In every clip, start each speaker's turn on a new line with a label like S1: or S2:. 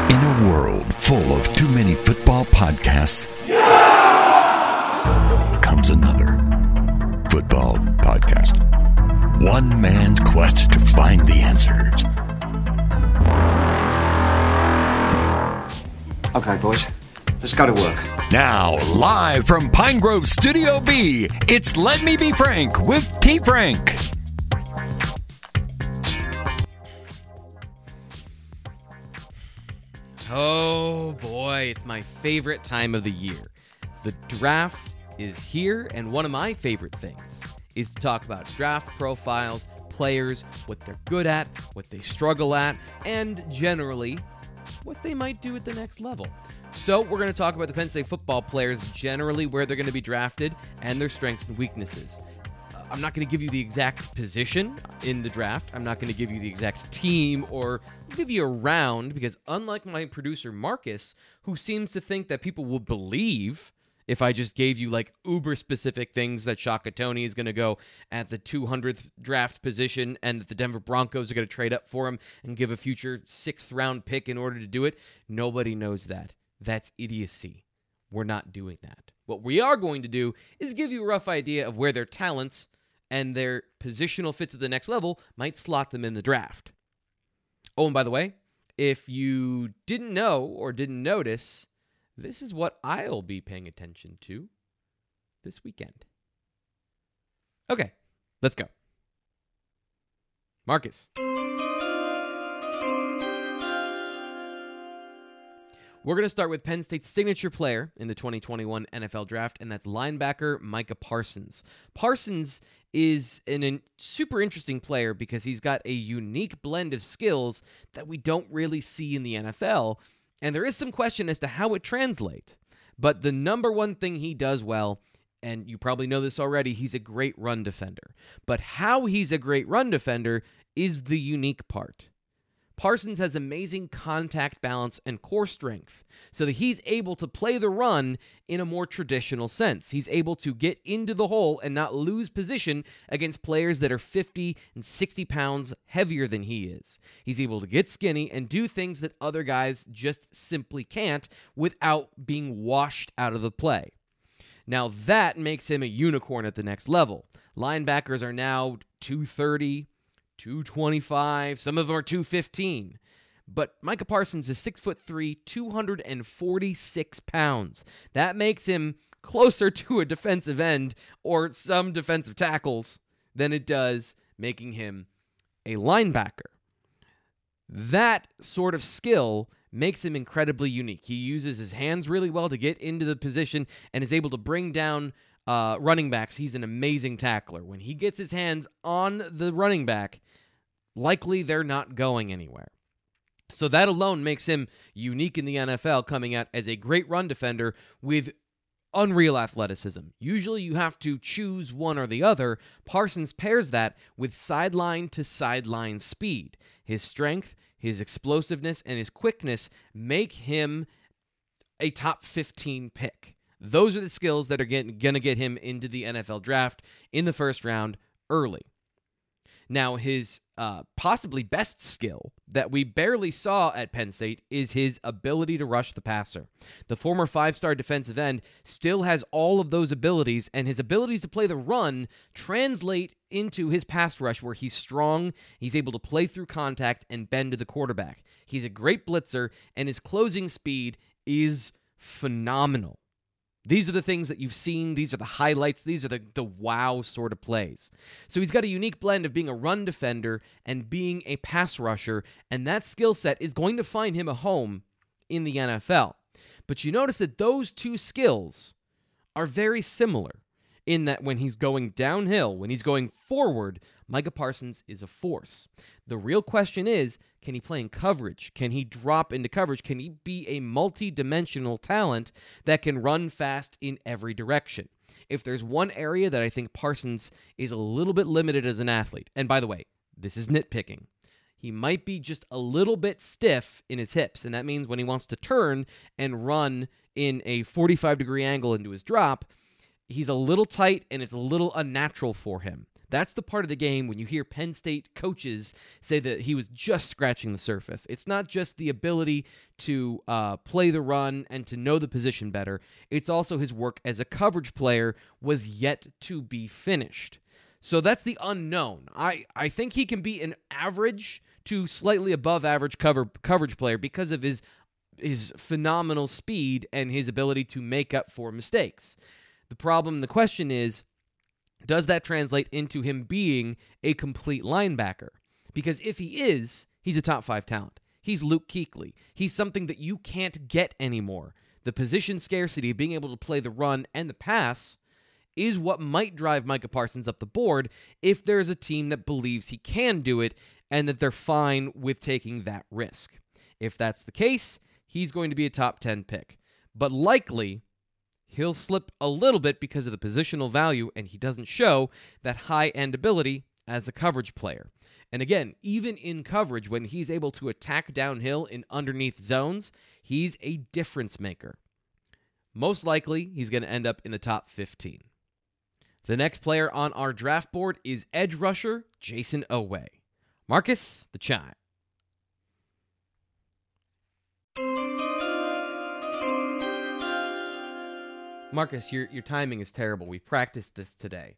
S1: In a world full of too many football podcasts, comes another football podcast. One man's quest to find the answers.
S2: Okay, boys, let's go to work.
S1: Now, live from Pine Grove Studio B, it's Let Me Be Frank with T. Frank.
S3: Oh boy, it's my favorite time of the year. The draft is here, and one of my favorite things is to talk about draft profiles, players, what they're good at, what they struggle at, and generally, what they might do at the next level. So we're going to talk about the Penn State football players, generally where they're going to be drafted, and their strengths and weaknesses. I'm not going to give you the exact position in the draft. I'm not going to give you the exact team or give you a round because unlike my producer Marcus, who seems to think that people will believe if I just gave you like uber specific things that Shaka Toney is going to go at the 200th draft position and that the Denver Broncos are going to trade up for him and give a future 6th round pick in order to do it. Nobody knows that. That's idiocy. We're not doing that. What we are going to do is give you a rough idea of where their talents and their positional fits at the next level might slot them in the draft. Oh, and by the way, if you didn't know or didn't notice, this is what I'll be paying attention to this weekend. Okay, let's go. Marcus. We're going to start with Penn State's signature player in the 2021 NFL Draft, and that's linebacker Micah Parsons. Parsons is a super interesting player because he's got a unique blend of skills that we don't really see in the NFL, and there is some question as to how it translates. But the number one thing he does well, and you probably know this already, he's a great run defender. But how he's a great run defender is the unique part. Parsons has amazing contact balance and core strength, so that he's able to play the run in a more traditional sense. He's able to get into the hole and not lose position against players that are 50 and 60 pounds heavier than he is. He's able to get skinny and do things that other guys just simply can't without being washed out of the play. Now that makes him a unicorn at the next level. Linebackers are now 230, 225, some of them are 215. But Micah Parsons is 6'3", 246 pounds. That makes him closer to a defensive end or some defensive tackles than it does making him a linebacker. That sort of skill makes him incredibly unique. He uses his hands really well to get into the position and is able to bring down running backs. He's an amazing tackler. When he gets his hands on the running back, likely they're not going anywhere. So that alone makes him unique in the NFL, coming out as a great run defender with unreal athleticism. Usually you have to choose one or the other. Parsons pairs that with sideline to sideline speed. His strength, his explosiveness, and his quickness make him a top 15 pick. Those are the skills that are going to get him into the NFL draft in the first round early. Now, his possibly best skill that we barely saw at Penn State is his ability to rush the passer. The former 5-star defensive end still has all of those abilities, and his abilities to play the run translate into his pass rush where he's strong, he's able to play through contact and bend to the quarterback. He's a great blitzer, and his closing speed is phenomenal. These are the things that you've seen. These are the highlights. These are the wow sort of plays. So he's got a unique blend of being a run defender and being a pass rusher, and that skill set is going to find him a home in the NFL. But you notice that those two skills are very similar in that when he's going downhill, when he's going forward, Micah Parsons is a force. The real question is, can he play in coverage? Can he drop into coverage? Can he be a multi-dimensional talent that can run fast in every direction? If there's one area that I think Parsons is a little bit limited as an athlete, and by the way, this is nitpicking, he might be just a little bit stiff in his hips, and that means when he wants to turn and run in a 45-degree angle into his drop, he's a little tight and it's a little unnatural for him. That's the part of the game when you hear Penn State coaches say that he was just scratching the surface. It's not just the ability to play the run and to know the position better. It's also his work as a coverage player was yet to be finished. So that's the unknown. I think he can be an average to slightly above average coverage player because of his phenomenal speed and his ability to make up for mistakes. The problem, the question is, does that translate into him being a complete linebacker? Because if he is, he's a top 5 talent. He's Luke Kuechly. He's something that you can't get anymore. The position scarcity of being able to play the run and the pass is what might drive Micah Parsons up the board if there's a team that believes he can do it and that they're fine with taking that risk. If that's the case, he's going to be a top 10 pick. But likely, he'll slip a little bit because of the positional value, and he doesn't show that high-end ability as a coverage player. And again, even in coverage, when he's able to attack downhill in underneath zones, he's a difference maker. Most likely, he's going to end up in the top 15. The next player on our draft board is edge rusher Jayson Oweh. Marcus, the chime. Marcus, your timing is terrible. We practiced this today.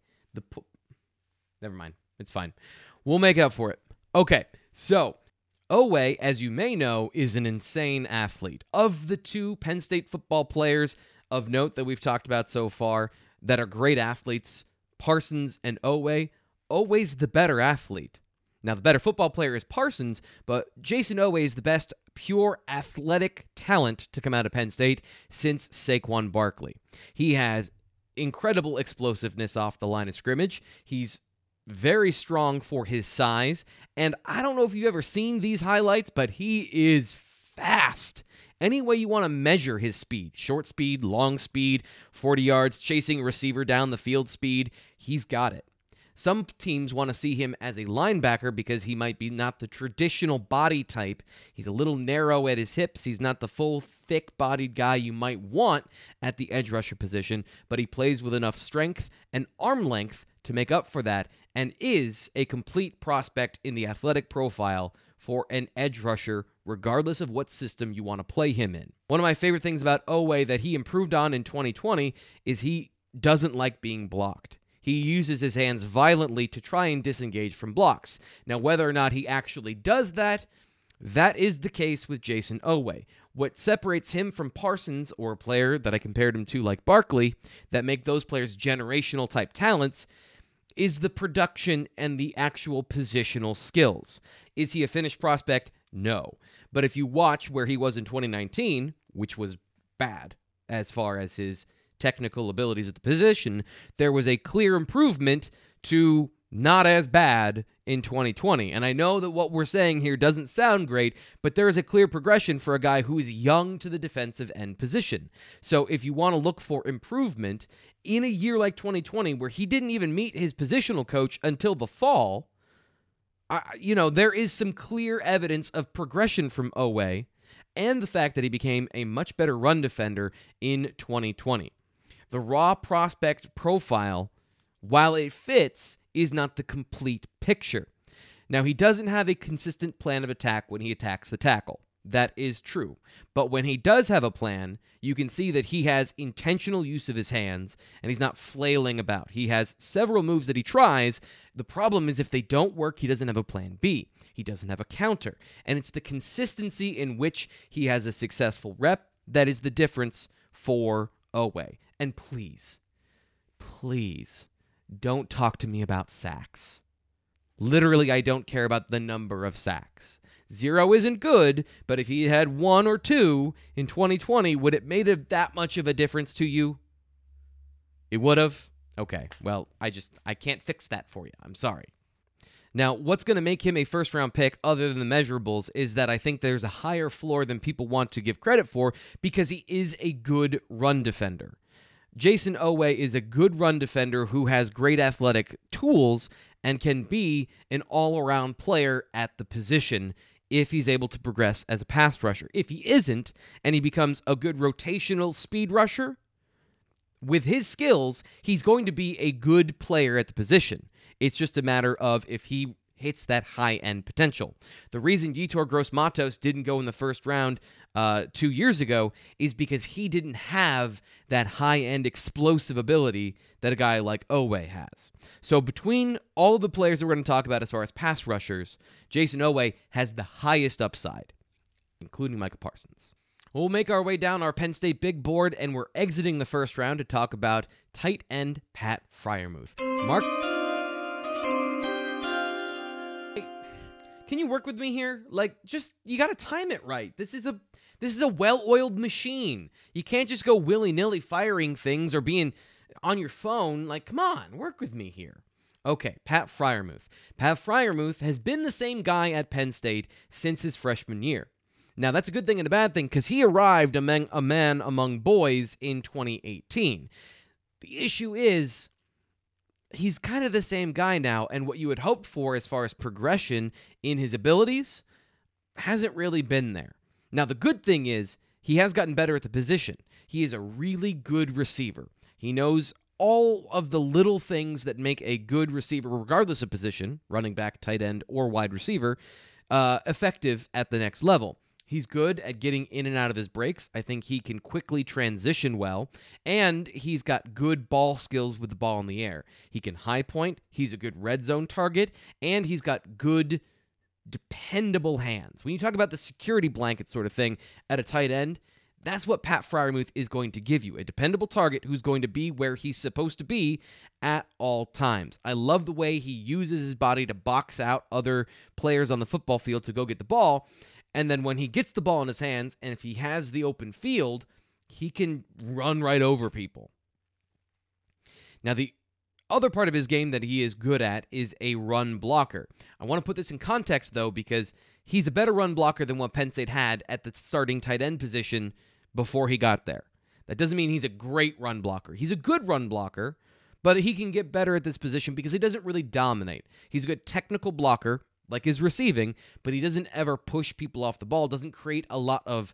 S3: Never mind. It's fine. We'll make up for it. Okay, so Oweh, as you may know, is an insane athlete. Of the two Penn State football players of note that we've talked about so far that are great athletes, Parsons and Oweh, Oweh's the better athlete. Now, the better football player is Parsons, but Jayson Oweh is the best pure athletic talent to come out of Penn State since Saquon Barkley. He has incredible explosiveness off the line of scrimmage. He's very strong for his size, and I don't know if you've ever seen these highlights, but he is fast. Any way you want to measure his speed, short speed, long speed, 40 yards, chasing a receiver down the field speed, he's got it. Some teams want to see him as a linebacker because he might be not the traditional body type. He's a little narrow at his hips. He's not the full, thick-bodied guy you might want at the edge rusher position, but he plays with enough strength and arm length to make up for that and is a complete prospect in the athletic profile for an edge rusher, regardless of what system you want to play him in. One of my favorite things about Oweh that he improved on in 2020 is he doesn't like being blocked. He uses his hands violently to try and disengage from blocks. Now, whether or not he actually does that, that is the case with Jayson Oweh. What separates him from Parsons, or a player that I compared him to like Barkley, that make those players generational type talents, is the production and the actual positional skills. Is he a finished prospect? No. But if you watch where he was in 2019, which was bad as far as his technical abilities at the position, there was a clear improvement to not as bad in 2020. And I know that what we're saying here doesn't sound great, but there is a clear progression for a guy who is young to the defensive end position. So if you want to look for improvement in a year like 2020, where he didn't even meet his positional coach until the fall, there is some clear evidence of progression from Oweh and the fact that he became a much better run defender in 2020. The raw prospect profile, while it fits, is not the complete picture. Now, he doesn't have a consistent plan of attack when he attacks the tackle. That is true. But when he does have a plan, you can see that he has intentional use of his hands, and he's not flailing about. He has several moves that he tries. The problem is if they don't work, he doesn't have a plan B. He doesn't have a counter. And it's the consistency in which he has a successful rep that is the difference for Oweh. And please, don't talk to me about sacks. Literally, I don't care about the number of sacks. 0 isn't good, but if he had 1 or 2 in 2020, would it made that much of a difference to you? It would have? Okay, well, I can't fix that for you. I'm sorry. Now, what's going to make him a first-round pick other than the measurables is that I think there's a higher floor than people want to give credit for because he is a good run defender. Jayson Oweh is a good run defender who has great athletic tools and can be an all-around player at the position if he's able to progress as a pass rusher. If he isn't, and he becomes a good rotational speed rusher, with his skills, he's going to be a good player at the position. It's just a matter of if he hits that high-end potential. The reason Yetur Gross-Matos didn't go in the first round 2 years ago is because he didn't have that high-end explosive ability that a guy like Owe has. So between all of the players that we're going to talk about as far as pass rushers, Jayson Owe has the highest upside, including Micah Parsons. We'll make our way down our Penn State big board, and we're exiting the first round to talk about tight end Pat Freiermuth. Mark, can you work with me here? You got to time it right. This is a well-oiled machine. You can't just go willy-nilly firing things or being on your phone. Come on, work with me here. Okay, Pat Freiermuth. Pat Freiermuth has been the same guy at Penn State since his freshman year. Now, that's a good thing and a bad thing because he arrived a man among boys in 2018. The issue is he's kind of the same guy now, and what you had hoped for as far as progression in his abilities hasn't really been there. Now, the good thing is he has gotten better at the position. He is a really good receiver. He knows all of the little things that make a good receiver, regardless of position, running back, tight end, or wide receiver, effective at the next level. He's good at getting in and out of his breaks. I think he can quickly transition well, and he's got good ball skills with the ball in the air. He can high point, he's a good red zone target, and he's got good, dependable hands. When you talk about the security blanket sort of thing at a tight end, that's what Pat Freiermuth is going to give you, a dependable target who's going to be where he's supposed to be at all times. I love the way he uses his body to box out other players on the football field to go get the ball. And then when he gets the ball in his hands, and if he has the open field, he can run right over people. Now, the other part of his game that he is good at is a run blocker. I want to put this in context, though, because he's a better run blocker than what Penn State had at the starting tight end position before he got there. That doesn't mean he's a great run blocker. He's a good run blocker, but he can get better at this position because he doesn't really dominate. He's a good technical blocker, like his receiving, but he doesn't ever push people off the ball, doesn't create a lot of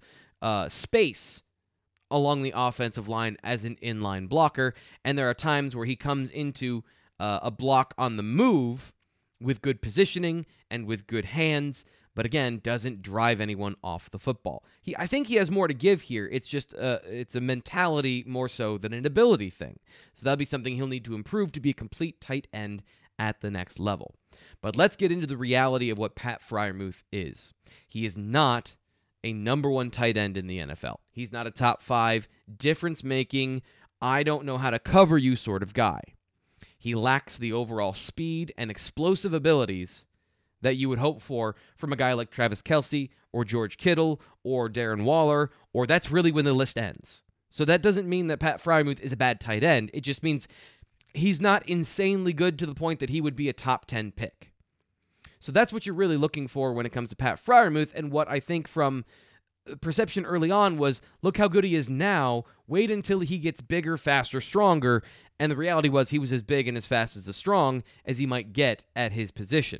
S3: space along the offensive line as an inline blocker, and there are times where he comes into a block on the move with good positioning and with good hands, but again, doesn't drive anyone off the football. I think he has more to give here. It's just it's a mentality more so than an ability thing. So that'll be something he'll need to improve to be a complete tight end at the next level. But let's get into the reality of what Pat Freiermuth is. He is not a number one tight end in the NFL. He's not a top 5 difference-making, I don't know how to cover you sort of guy. He lacks the overall speed and explosive abilities that you would hope for from a guy like Travis Kelce or George Kittle or Darren Waller, or that's really when the list ends. So that doesn't mean that Pat Freiermuth is a bad tight end. It just means he's not insanely good to the point that he would be a top 10 pick. So that's what you're really looking for when it comes to Pat Freiermuth, and what I think from perception early on was, look how good he is now, wait until he gets bigger, faster, stronger, and the reality was he was as big and as fast as strong as he might get at his position.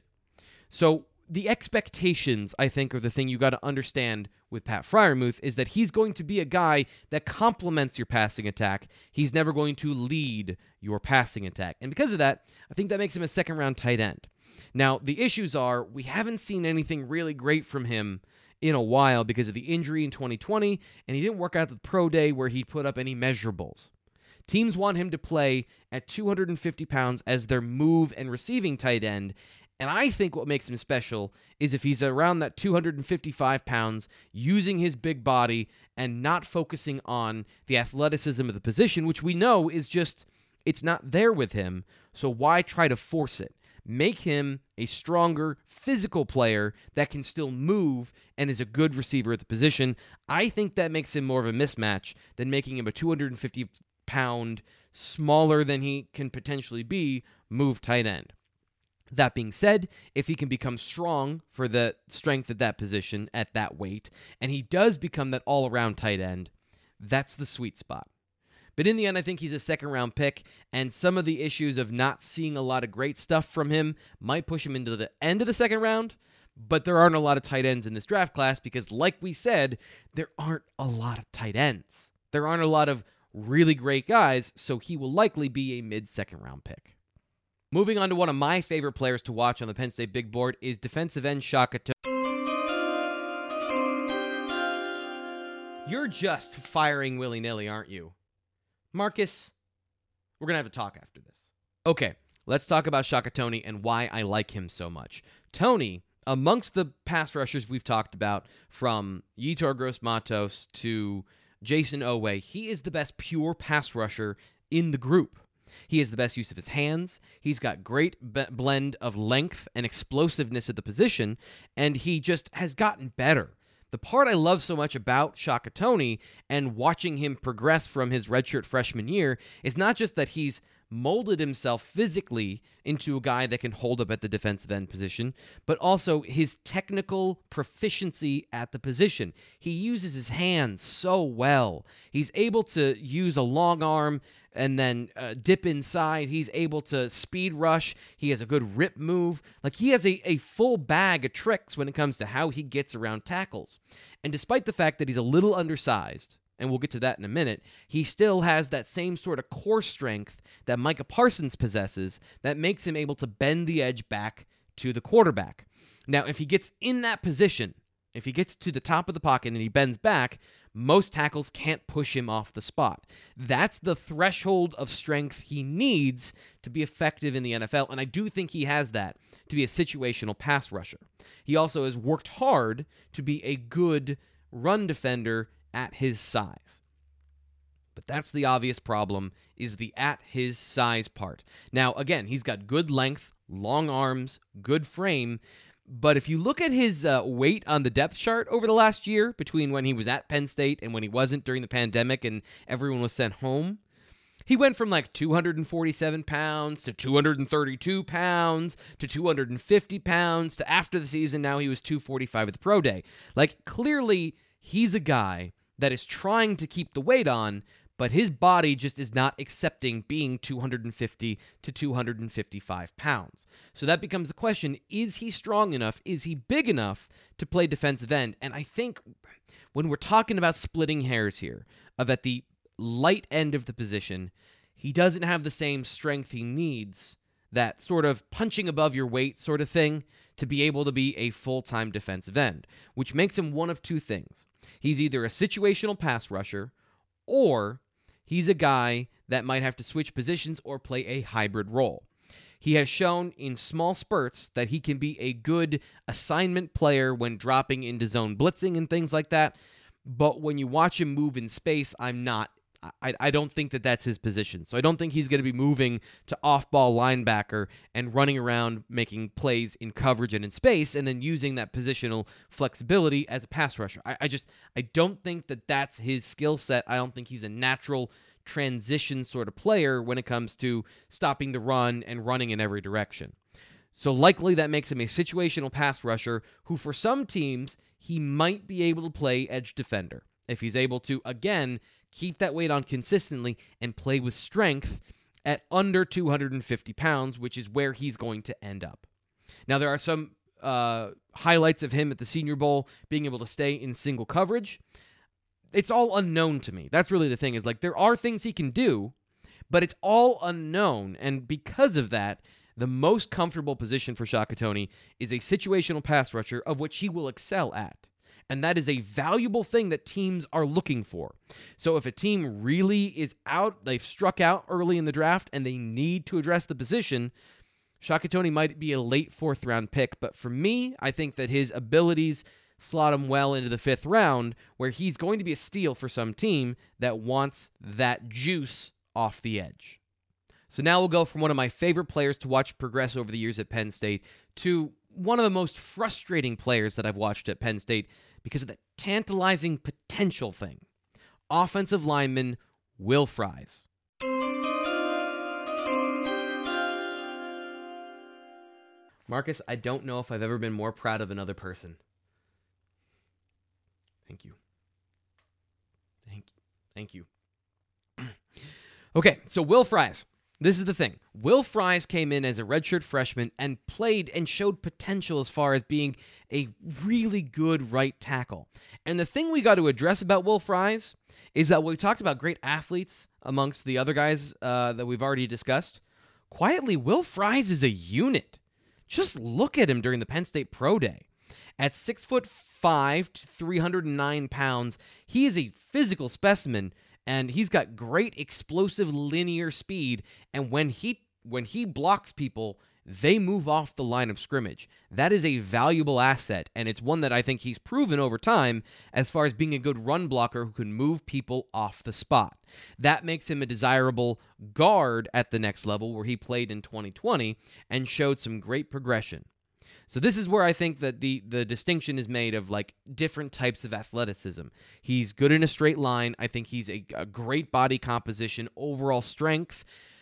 S3: So the expectations, I think, are the thing you got to understand with Pat Freiermuth, is that he's going to be a guy that complements your passing attack. He's never going to lead your passing attack. And because of that, I think that makes him a second-round tight end. Now, the issues are we haven't seen anything really great from him in a while because of the injury in 2020, and he didn't work out the pro day where he put up any measurables. Teams want him to play at 250 pounds as their move and receiving tight end, and I think what makes him special is if he's around that 255 pounds, using his big body and not focusing on the athleticism of the position, which we know is just, it's not there with him, so why try to force it? Make him a stronger physical player that can still move and is a good receiver at the position. I think that makes him more of a mismatch than making him a 250-pound, smaller than he can potentially be, move tight end. That being said, if he can become strong for the strength at that position, at that weight, and he does become that all-around tight end, that's the sweet spot. But in the end, I think he's a second-round pick, and some of the issues of not seeing a lot of great stuff from him might push him into the end of the second round, but there aren't a lot of tight ends in this draft class because, like we said, there aren't a lot of tight ends. There aren't a lot of really great guys, so he will likely be a mid-second-round pick. Moving on to one of my favorite players to watch on the Penn State big board is defensive end Shaka Toney. You're just firing willy-nilly, aren't you? Marcus, we're going to have a talk after this. Okay, let's talk about Shaka Toney and why I like him so much. Toney, amongst the pass rushers we've talked about, from Yetur Gross-Matos to Jason Oweh, he is the best pure pass rusher in the group. He has the best use of his hands. He's got great blend of length and explosiveness at the position, and he just has gotten better. The part I love so much about Shaka Toney and watching him progress from his redshirt freshman year is not just that he's molded himself physically into a guy that can hold up at the defensive end position, but also his technical proficiency at the position. He uses his hands so well. He's able to use a long arm and then dip inside. He's able to speed rush. He has a good rip move. Like, he has a full bag of tricks when it comes to how he gets around tackles. And despite the fact that he's a little undersized, and we'll get to that in a minute, he still has that same sort of core strength that Micah Parsons possesses that makes him able to bend the edge back to the quarterback. Now, if he gets in that position, if he gets to the top of the pocket and he bends back, most tackles can't push him off the spot. That's the threshold of strength he needs to be effective in the NFL, and I do think he has that to be a situational pass rusher. He also has worked hard to be a good run defender at his size. But that's the obvious problem, is the at his size part. Now, again, he's got good length, long arms, good frame, but if you look at his weight on the depth chart over the last year, between when he was at Penn State and when he wasn't during the pandemic and everyone was sent home, he went from like 247 pounds to 232 pounds to 250 pounds to after the season, now he was 245 at the pro day. Like, clearly, he's a guy that is trying to keep the weight on, but his body just is not accepting being 250 to 255 pounds. So that becomes the question, is he strong enough? Is he big enough to play defensive end? And I think when we're talking about splitting hairs here, of at the light end of the position, he doesn't have the same strength he needs, that sort of punching above your weight sort of thing, to be able to be a full-time defensive end, which makes him one of two things. He's either a situational pass rusher, or he's a guy that might have to switch positions or play a hybrid role. He has shown in small spurts that he can be a good assignment player when dropping into zone blitzing and things like that, but when you watch him move in space, I don't think that that's his position. So I don't think he's going to be moving to off-ball linebacker and running around making plays in coverage and in space and then using that positional flexibility as a pass rusher. I don't think that that's his skill set. I don't think he's a natural transition sort of player when it comes to stopping the run and running in every direction. So likely that makes him a situational pass rusher who, for some teams, he might be able to play edge defender if he's able to, again, keep that weight on consistently and play with strength at under 250 pounds, which is where he's going to end up. Now, there are some highlights of him at the Senior Bowl being able to stay in single coverage. It's all unknown to me. That's really the thing, is like, there are things he can do, but it's all unknown. And because of that, the most comfortable position for Shaka Toney is a situational pass rusher, of which he will excel at. And that is a valuable thing that teams are looking for. So if a team really is out, they've struck out early in the draft, and they need to address the position, Shaka Toney might be a late fourth-round pick. But for me, I think that his abilities slot him well into the fifth round, where he's going to be a steal for some team that wants that juice off the edge. So now we'll go from one of my favorite players to watch progress over the years at Penn State to one of the most frustrating players that I've watched at Penn State because of the tantalizing potential thing. Offensive lineman Will Fries. Marcus, I don't know if I've ever been more proud of another person. Thank you. Thank you. Okay, so Will Fries. This is the thing. Will Fries came in as a redshirt freshman and played and showed potential as far as being a really good right tackle. And the thing we got to address about Will Fries is that we talked about great athletes amongst the other guys that we've already discussed. quietly, Will Fries is a unit. Just look at him during the Penn State Pro Day. At 6'5" to 309 pounds, he is a physical specimen, and he's got great explosive linear speed, and when he blocks people, they move off the line of scrimmage. That is a valuable asset, and it's one that I think he's proven over time as far as being a good run blocker who can move people off the spot. That makes him a desirable guard at the next level, where he played in 2020 and showed some great progression. So this is where I think that the distinction is made of like different types of athleticism. He's good in a straight line. I think he's a great body composition, overall strength.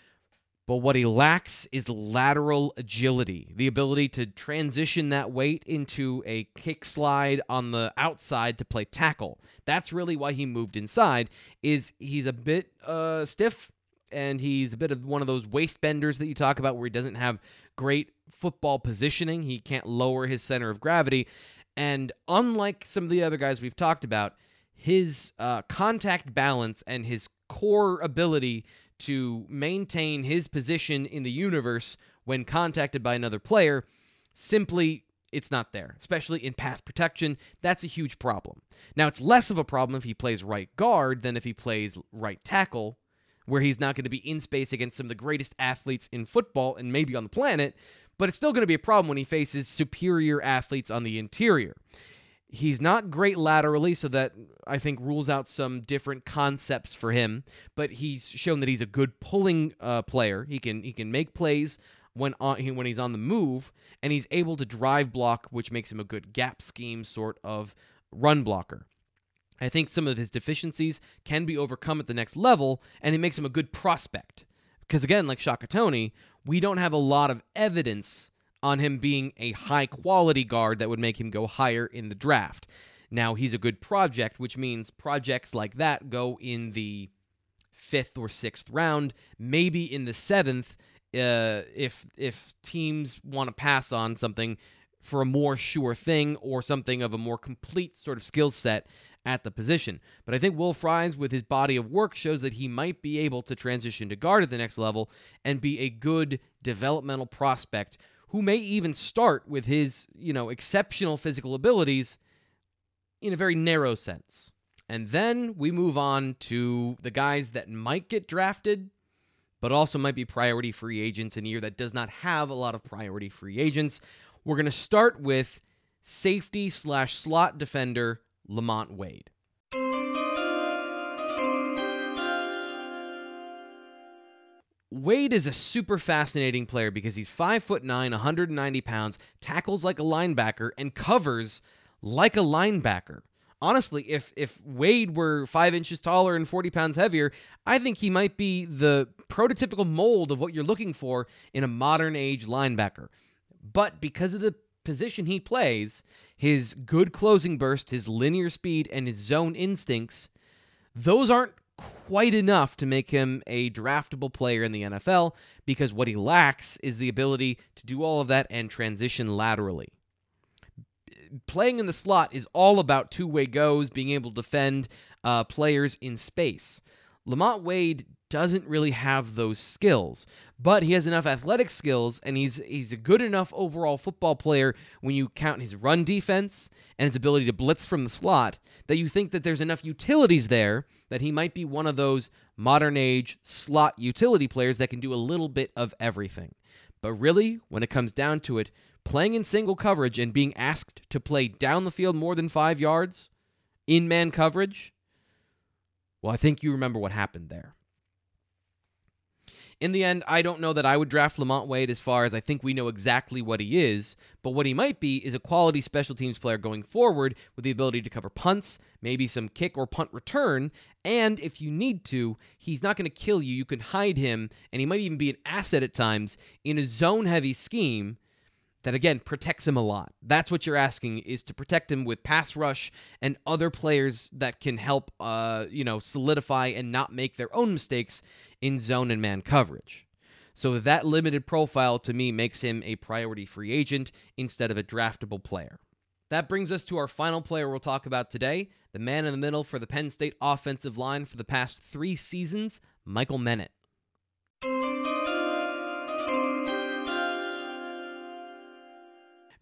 S3: But what he lacks is lateral agility, the ability to transition that weight into a kick slide on the outside to play tackle. That's really why he moved inside, is he's a bit stiff, and he's a bit of one of those waist benders that you talk about where he doesn't have great football positioning. He can't lower his center of gravity. And unlike some of the other guys we've talked about, his contact balance and his core ability to maintain his position in the universe when contacted by another player, simply, it's not there, especially in pass protection. That's a huge problem. Now, it's less of a problem if he plays right guard than if he plays right tackle, where he's not going to be in space against some of the greatest athletes in football and maybe on the planet, but it's still going to be a problem when he faces superior athletes on the interior. He's not great laterally, so that I think rules out some different concepts for him, but he's shown that he's a good pulling player. He can make plays when he's on the move, and he's able to drive block, which makes him a good gap scheme sort of run blocker. I think some of his deficiencies can be overcome at the next level, and it makes him a good prospect. Because again, like Shaka Toney, we don't have a lot of evidence on him being a high-quality guard that would make him go higher in the draft. Now, he's a good project, which means projects like that go in the 5th or 6th round, maybe in the 7th, if teams want to pass on something for a more sure thing or something of a more complete sort of skill set at the position. But I think Will Fries, with his body of work, shows that he might be able to transition to guard at the next level and be a good developmental prospect who may even start with his, exceptional physical abilities in a very narrow sense. And then we move on to the guys that might get drafted, but also might be priority free agents in a year that does not have a lot of priority free agents. We're going to start with safety/slot defender Lamont Wade. Wade is a super fascinating player because he's 5'9", 190 pounds, tackles like a linebacker, and covers like a linebacker. Honestly, if Wade were 5 inches taller and 40 pounds heavier, I think he might be the prototypical mold of what you're looking for in a modern age linebacker. But because of the position he plays, his good closing burst, his linear speed, and his zone instincts, those aren't quite enough to make him a draftable player in the NFL, because what he lacks is the ability to do all of that and transition laterally. Playing in the slot is all about two-way goes, being able to defend players in space. Lamont Wade doesn't really have those skills, but he has enough athletic skills, and he's a good enough overall football player when you count his run defense and his ability to blitz from the slot, that you think that there's enough utilities there that he might be one of those modern-age slot utility players that can do a little bit of everything. But really, when it comes down to it, playing in single coverage and being asked to play down the field more than 5 yards in man coverage, well, I think you remember what happened there. In the end, I don't know that I would draft Lamont Wade, as far as I think we know exactly what he is, but what he might be is a quality special teams player going forward with the ability to cover punts, maybe some kick or punt return, and if you need to, he's not going to kill you. You can hide him, and he might even be an asset at times in a zone-heavy scheme that, again, protects him a lot. That's what you're asking, is to protect him with pass rush and other players that can help, solidify and not make their own mistakes in zone and man coverage. So that limited profile, to me, makes him a priority free agent instead of a draftable player. That brings us to our final player we'll talk about today, the man in the middle for the Penn State offensive line for the past 3 seasons, Michael Menet.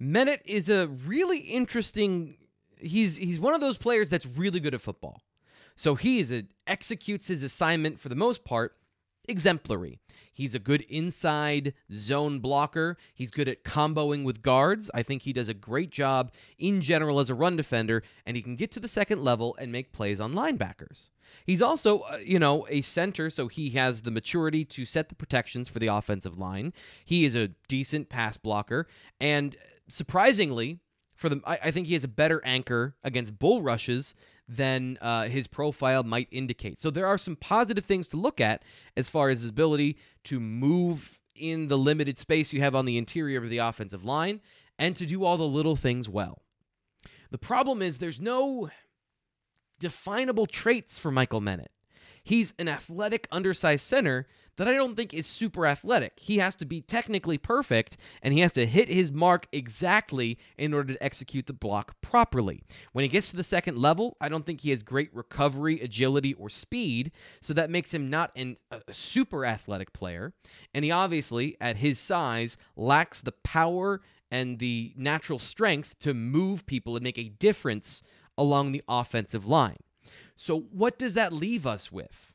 S3: Menet is a really interesting. He's one of those players that's really good at football. So he executes his assignment for the most part exemplary. He's a good inside zone blocker. He's good at comboing with guards. I think he does a great job in general as a run defender, and he can get to the second level and make plays on linebackers. He's also, a center, so he has the maturity to set the protections for the offensive line. He is a decent pass blocker, and surprisingly, I think he has a better anchor against bull rushes than his profile might indicate. So there are some positive things to look at as far as his ability to move in the limited space you have on the interior of the offensive line and to do all the little things well. The problem is there's no definable traits for Michael Menet. He's an athletic, undersized center that I don't think is super athletic. He has to be technically perfect, and he has to hit his mark exactly in order to execute the block properly. When he gets to the second level, I don't think he has great recovery, agility, or speed, so that makes him not a super athletic player. And he obviously, at his size, lacks the power and the natural strength to move people and make a difference along the offensive line. So what does that leave us with?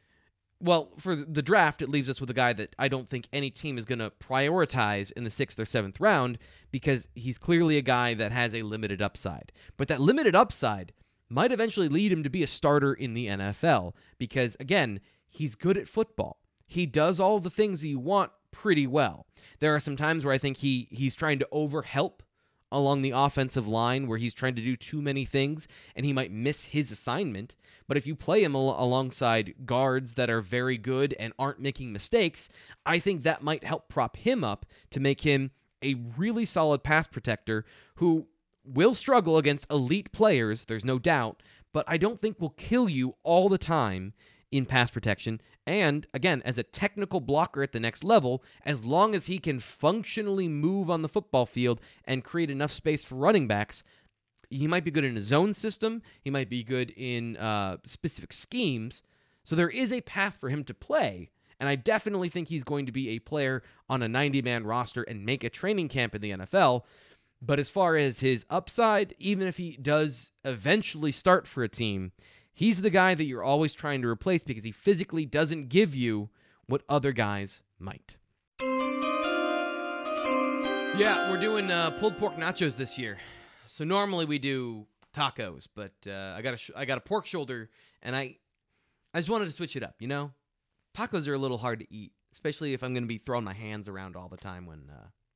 S3: Well, for the draft, it leaves us with a guy that I don't think any team is going to prioritize in the 6th or 7th round because he's clearly a guy that has a limited upside. But that limited upside might eventually lead him to be a starter in the NFL because, again, he's good at football. He does all the things that you want pretty well. There are some times where I think he's trying to overhelp along the offensive line where he's trying to do too many things and he might miss his assignment. But if you play him alongside guards that are very good and aren't making mistakes, I think that might help prop him up to make him a really solid pass protector who will struggle against elite players, there's no doubt, but I don't think will kill you all the time in pass protection. And again, as a technical blocker at the next level, as long as he can functionally move on the football field and create enough space for running backs, he might be good in a zone system. He might be good in specific schemes. So there is a path for him to play. And I definitely think he's going to be a player on a 90-man roster and make a training camp in the NFL. But as far as his upside, even if he does eventually start for a team, he's the guy that you're always trying to replace because he physically doesn't give you what other guys might. Yeah, we're doing pulled pork nachos this year. So normally we do tacos, but I got a pork shoulder, and I just wanted to switch it up, Tacos are a little hard to eat, especially if I'm going to be throwing my hands around all the time when,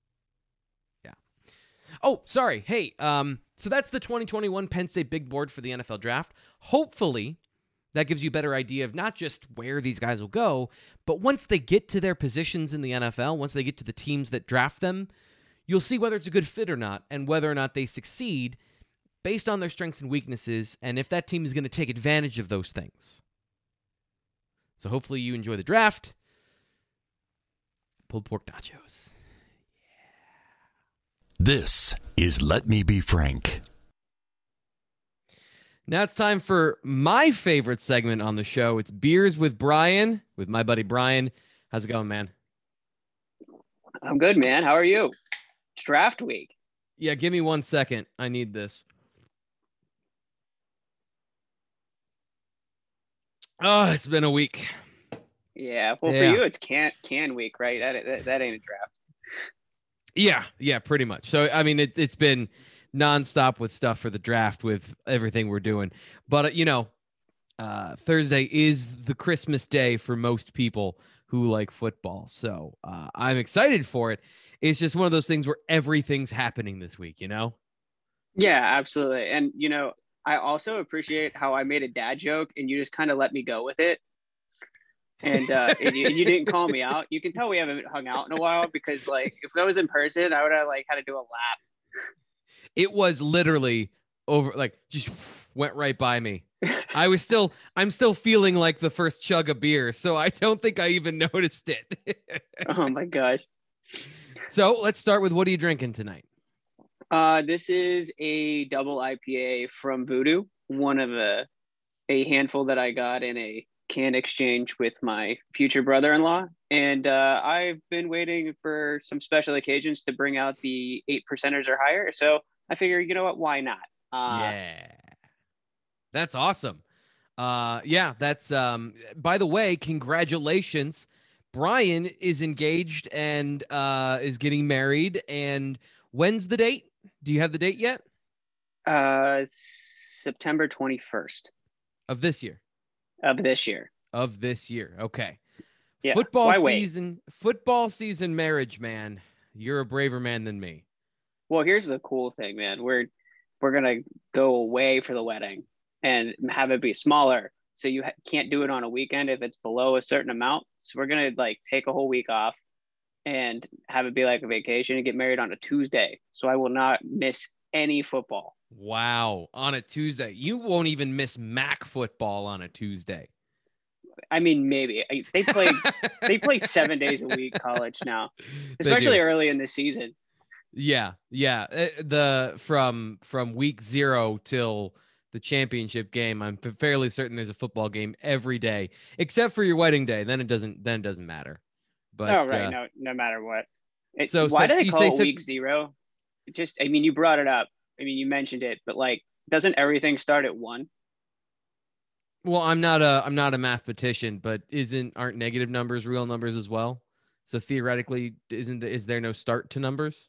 S3: Oh, sorry. Hey, so that's the 2021 Penn State Big Board for the NFL Draft. Hopefully, that gives you a better idea of not just where these guys will go, but once they get to their positions in the NFL, once they get to the teams that draft them, you'll see whether it's a good fit or not, and whether or not they succeed based on their strengths and weaknesses, and if that team is going to take advantage of those things. So hopefully you enjoy the draft. Pulled pork nachos.
S1: This is Let Me Be Frank.
S3: Now it's time for my favorite segment on the show. It's Beers with Brian, with my buddy Brian. How's it going, man?
S4: I'm good, man. How are you? It's draft week.
S3: Yeah, give me 1 second. I need this. Oh, it's been a week.
S4: Yeah, well, for you, it's can week, right? That ain't a draft.
S3: Yeah, pretty much. So, I mean, it's been nonstop with stuff for the draft with everything we're doing. But, Thursday is the Christmas day for most people who like football. So I'm excited for it. It's just one of those things where everything's happening this week,
S4: Yeah, absolutely. And, I also appreciate how I made a dad joke and you just kind of let me go with it. And you didn't call me out. You can tell we haven't hung out in a while because, if that was in person, I would have had to do a lap.
S3: It was literally over, just went right by me. I'm still feeling like the first chug of beer, so I don't think I even noticed it.
S4: Oh my gosh!
S3: So let's start with, what are you drinking tonight?
S4: This is a double IPA from Voodoo, one of a handful that I got in a can exchange with my future brother-in-law. And I've been waiting for some special occasions to bring out the 8%ers or higher. So I figure, you know what? Why not?
S3: Yeah. That's awesome. Yeah, that's by the way, congratulations. Brian is engaged and is getting married. And when's the date? Do you have the date yet?
S4: September 21st
S3: Of this year.
S4: of this year.
S3: Of this year. Okay.
S4: Yeah.
S3: Football
S4: Why wait?
S3: season marriage, man. You're a braver man than me.
S4: Well, here's the cool thing, man. We're gonna go away for the wedding and have it be smaller, so you can't do it on a weekend if it's below a certain amount. So we're gonna like take a whole week off and have it be like a vacation and get married on a Tuesday. So I will not miss any football.
S3: Wow. On a Tuesday. You won't even miss MAC football on a Tuesday.
S4: I mean, maybe they play 7 days a week college now, especially early in the season.
S3: Yeah. The from week 0 till the championship game, I'm fairly certain there's a football game every day, except for your wedding day. Then it doesn't matter. But
S4: no matter what.
S3: Why
S4: do they call it week 0? I mean, you brought it up. I mean, you mentioned it, but like, doesn't everything start at 1?
S3: Well, I'm not a mathematician, but aren't negative numbers real numbers as well? So theoretically, is there no start to numbers?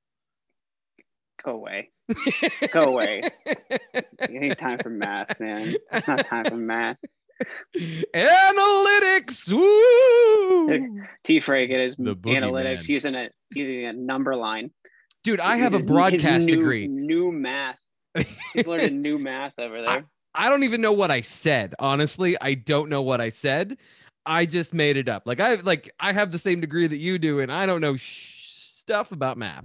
S4: Go away. Go away. It ain't time for math, man. It's not time for math.
S3: Analytics. Woo!
S4: T-Frey get his analytics using a number line.
S3: Dude, I have a broadcast degree.
S4: New math. He's learning new math over there.
S3: I don't even know what I said. Honestly, I don't know what I said. I just made it up. I have the same degree that you do, and I don't know stuff about math.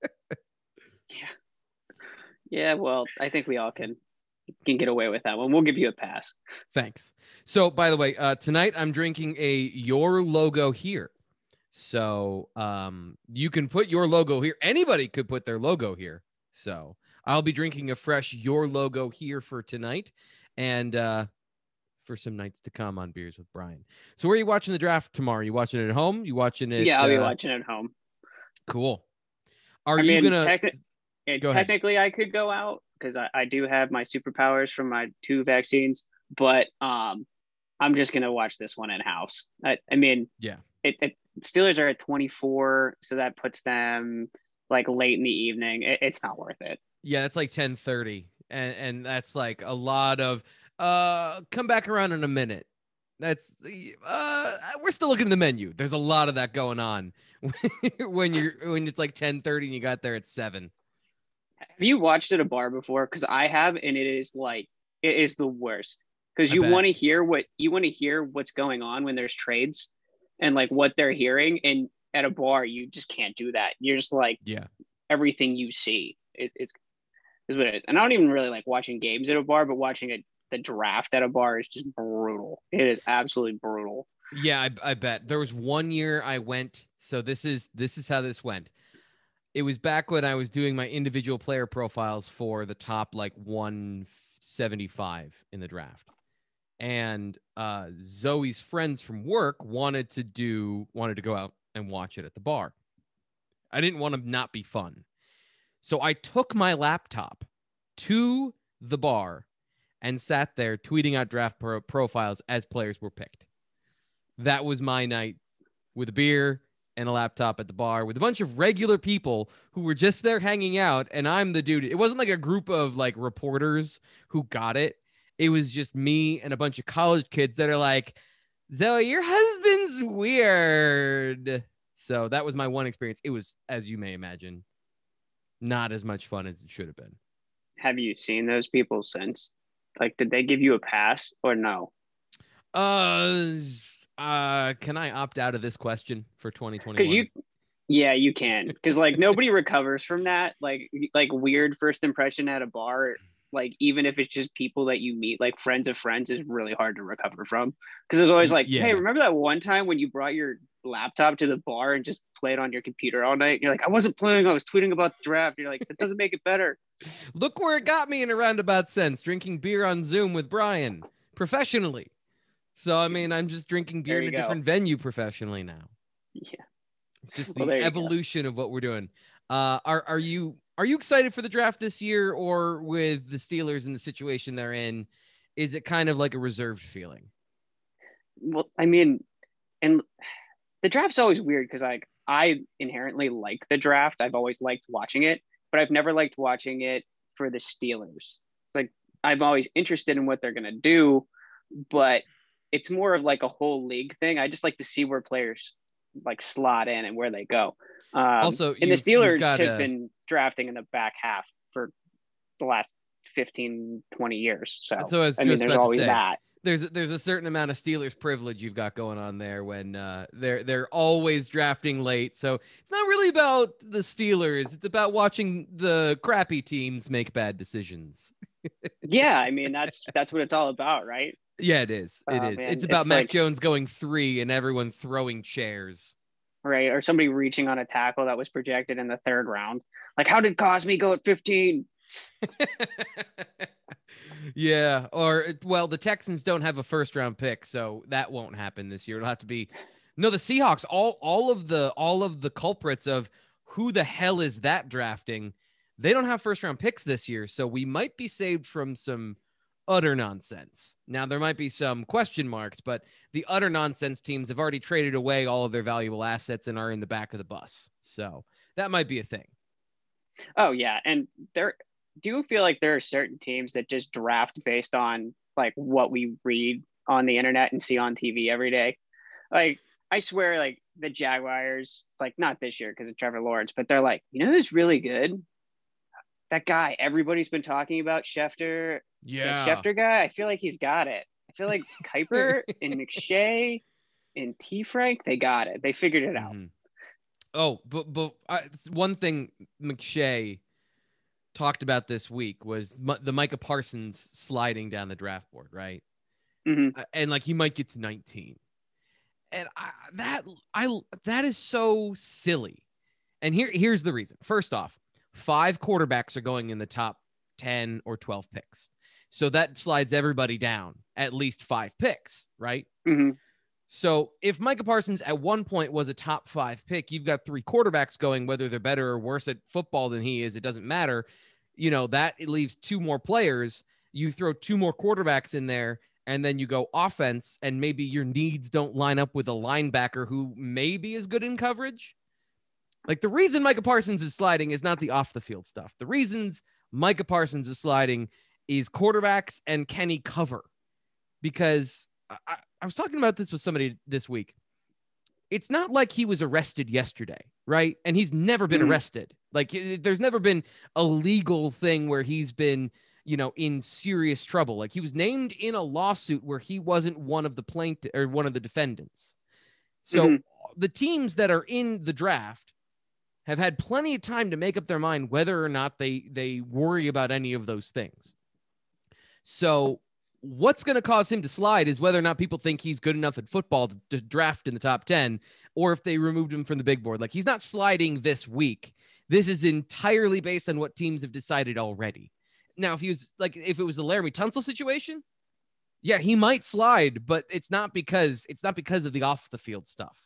S4: Yeah. Well, I think we all can get away with that one. We'll give you a pass.
S3: Thanks. So, by the way, tonight I'm drinking a Your Logo Here. So, you can put your logo here. Anybody could put their logo here. So, I'll be drinking a fresh Your Logo Here for tonight, and for some nights to come on Beers with Brian. So, where are you watching the draft tomorrow? You watching it at home? You watching it?
S4: Yeah, I'll be watching it at home.
S3: Cool. Go
S4: technically, I could go out because I do have my superpowers from my 2 vaccines, but I'm just gonna watch this one in house. I mean,
S3: yeah.
S4: Steelers are at 24, so that puts them like late in the evening. It's not worth it.
S3: Yeah, it's like 10:30, and that's like a lot of come back around in a minute. That's we're still looking at the menu. There's a lot of that going on when it's like 10:30 and you got there at 7.
S4: Have you watched at a bar before? Because I have, and it is the worst. Because you want to hear what's going on when there's trades and like what they're hearing, and at a bar you just can't do that. You're just like,
S3: yeah,
S4: everything you see is what it is. And I don't even really like watching games at a bar, but watching the draft at a bar is just brutal. It is absolutely brutal.
S3: Yeah, I bet. There was one year I went. So this is how this went. It was back when I was doing my individual player profiles for the top like 175 in the draft. And Zoe's friends from work wanted to go out and watch it at the bar. I didn't want to not be fun. So I took my laptop to the bar and sat there tweeting out draft profiles as players were picked. That was my night with a beer and a laptop at the bar with a bunch of regular people who were just there hanging out. And I'm the dude. It wasn't like a group of like reporters who got it. It was just me and a bunch of college kids that are like, Zoe, your husband's weird. So that was my one experience. It was, as you may imagine, not as much fun as it should have been.
S4: Have you seen those people since? Like, did they give you a pass or no?
S3: Can I opt out of this question for 2021?
S4: Because you can. Because like nobody recovers from that. Like weird first impression at a bar. Like even if it's just people that you meet, like friends of friends, is really hard to recover from. Because there's always like, hey, remember that one time when you brought your laptop to the bar and just played on your computer all night? You're like, I wasn't playing. I was tweeting about the draft. You're like, that doesn't make it better.
S3: Look where it got me in a roundabout sense. Drinking beer on Zoom with Brian professionally. So, I mean, I'm just drinking beer
S4: There
S3: in
S4: you
S3: a
S4: go.
S3: different venue professionally now.
S4: Yeah.
S3: It's just
S4: Well,
S3: the
S4: there you go.
S3: evolution of what we're doing. Are you excited for the draft this year, or with the Steelers and the situation they're in, is it kind of like a reserved feeling?
S4: Well, I mean, and the draft's always weird because like I inherently like the draft. I've always liked watching it, but I've never liked watching it for the Steelers. Like I'm always interested in what they're gonna do, but it's more of like a whole league thing. I just like to see where players like slot in and where they go.
S3: Also,
S4: And the
S3: you've
S4: Steelers
S3: got
S4: have been drafting in the back half for the last 15, 20 years. So,
S3: I was
S4: I mean,
S3: just
S4: there's
S3: about to
S4: always
S3: say,
S4: that.
S3: there's a certain amount of Steelers privilege you've got going on there when they're always drafting late. So it's not really about the Steelers. It's about watching the crappy teams make bad decisions.
S4: Yeah, I mean, that's what it's all about, right?
S3: Yeah, it is. It is.
S4: Man,
S3: It's about
S4: it's
S3: Mac
S4: like,
S3: Jones going 3 and everyone throwing chairs.
S4: right, or somebody reaching on a tackle that was projected in the third round. Like, how did Cosme go at 15?
S3: Yeah, or well, the Texans don't have a first round pick, so that won't happen this year. It'll have to be no, the Seahawks, all of the culprits of who the hell is that drafting, they don't have first round picks this year, so we might be saved from some utter nonsense. Now there might be some question marks, but the utter nonsense teams have already traded away all of their valuable assets and are in the back of the bus. So that might be a thing.
S4: Oh yeah, and do you feel like there are certain teams that just draft based on like what we read on the internet and see on TV every day? Like I swear, like the Jaguars, like not this year because of Trevor Lawrence, but they're like, you know who's really good? That guy everybody's been talking about, Schefter.
S3: Yeah.
S4: That Schefter guy, I feel like he's got it. I feel like Kuiper and McShay and T. Frank, they got it. They figured it out.
S3: Mm-hmm. Oh, but one thing McShay talked about this week was the Micah Parsons sliding down the draft board, right?
S4: Mm-hmm.
S3: And like he might get to 19, and that is so silly. And here's the reason. First off, 5 quarterbacks are going in the top 10 or 12 picks, so that slides everybody down at least 5 picks, right?
S4: Mm-hmm.
S3: So if Micah Parsons at one point was a top 5 pick, you've got 3 quarterbacks going, whether they're better or worse at football than he is, it doesn't matter. You know, that it leaves 2 more players. You throw 2 more quarterbacks in there, and then you go offense, and maybe your needs don't line up with a linebacker who maybe is good in coverage. Like the reason Micah Parsons is sliding is not the off the field stuff. The reasons Micah Parsons is sliding is quarterbacks and can he cover? Because I was talking about this with somebody this week. It's not like he was arrested yesterday, right? And he's never been arrested. Like there's never been a legal thing where he's been, you know, in serious trouble. Like he was named in a lawsuit where he wasn't one of the plaintiff or one of the defendants. So the teams that are in the draft have had plenty of time to make up their mind whether or not they worry about any of those things. So what's going to cause him to slide is whether or not people think he's good enough at football to draft in the top 10, or if they removed him from the big board. Like he's not sliding this week. This is entirely based on what teams have decided already. Now, if it was the Laramie Tunsil situation, yeah, he might slide, but it's not because of the off the field stuff.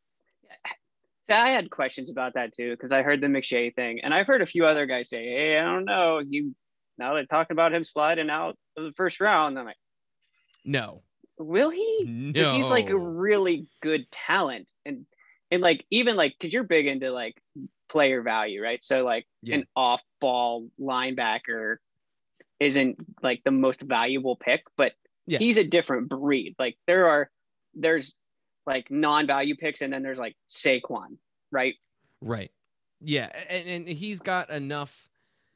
S4: So I had questions about that too, because I heard the McShay thing, and I've heard a few other guys say, "Hey, I don't know. Now they're talking about him sliding out of the first round." I'm like,
S3: no.
S4: Will he?
S3: No.
S4: Because he's like a really good talent, and like even like because you're big into like player value, right? So like an off-ball linebacker isn't like the most valuable pick, but he's a different breed. Like there's like non-value picks, and then there's like Saquon, right?
S3: Right. Yeah, and he's got enough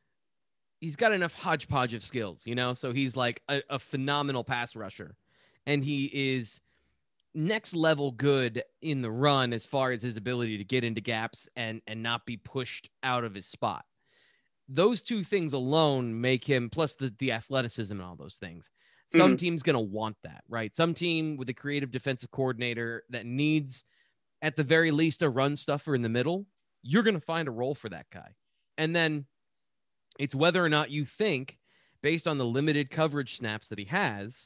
S3: hodgepodge of skills, you know? So he's like a phenomenal pass rusher, and he is next level good in the run as far as his ability to get into gaps and not be pushed out of his spot. Those 2 things alone make him, plus the athleticism and all those things. Some team's going to want that, right? Some team with a creative defensive coordinator that needs, at the very least, a run stuffer in the middle, you're going to find a role for that guy. And then it's whether or not you think, based on the limited coverage snaps that he has,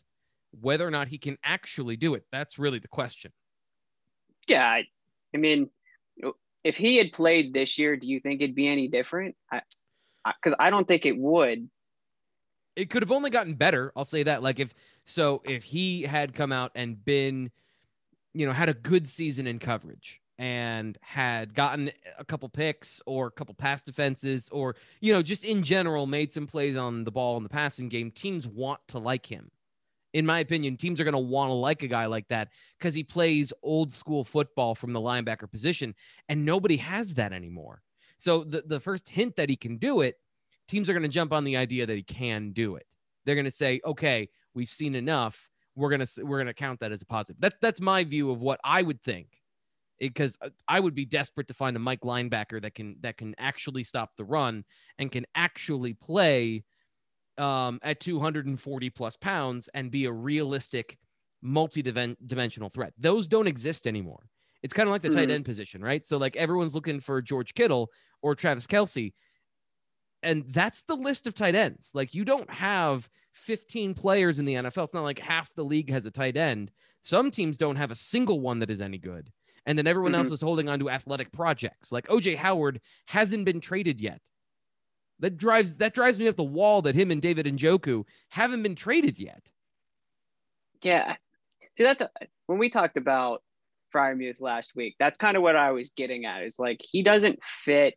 S3: whether or not he can actually do it. That's really the question.
S4: Yeah, I mean, if he had played this year, do you think it'd be any different? Because I don't think it would.
S3: It could have only gotten better. I'll say that. Like if he had come out and been, had a good season in coverage and had gotten a couple picks or a couple pass defenses or, just in general made some plays on the ball in the passing game, teams want to like him. In my opinion, teams are going to want to like a guy like that because he plays old school football from the linebacker position, and nobody has that anymore. So the first hint that he can do it, teams are going to jump on the idea that he can do it. They're going to say, okay, we've seen enough. We're going to count that as a positive. That's my view of what I would think, because I would be desperate to find a Mike linebacker that can actually stop the run and can actually play at 240 plus pounds and be a realistic multi-dimensional threat. Those don't exist anymore. It's kind of like the tight end position, right? So like everyone's looking for George Kittle or Travis Kelce. And that's the list of tight ends. Like you don't have 15 players in the NFL. It's not like half the league has a tight end. Some teams don't have a single one that is any good. And then everyone else is holding on to athletic projects. Like OJ Howard hasn't been traded yet. That drives me up the wall that him and David Njoku haven't been traded yet.
S4: Yeah. See, when we talked about Freiermuth last week, that's kind of what I was getting at, is like, he wasn't fitting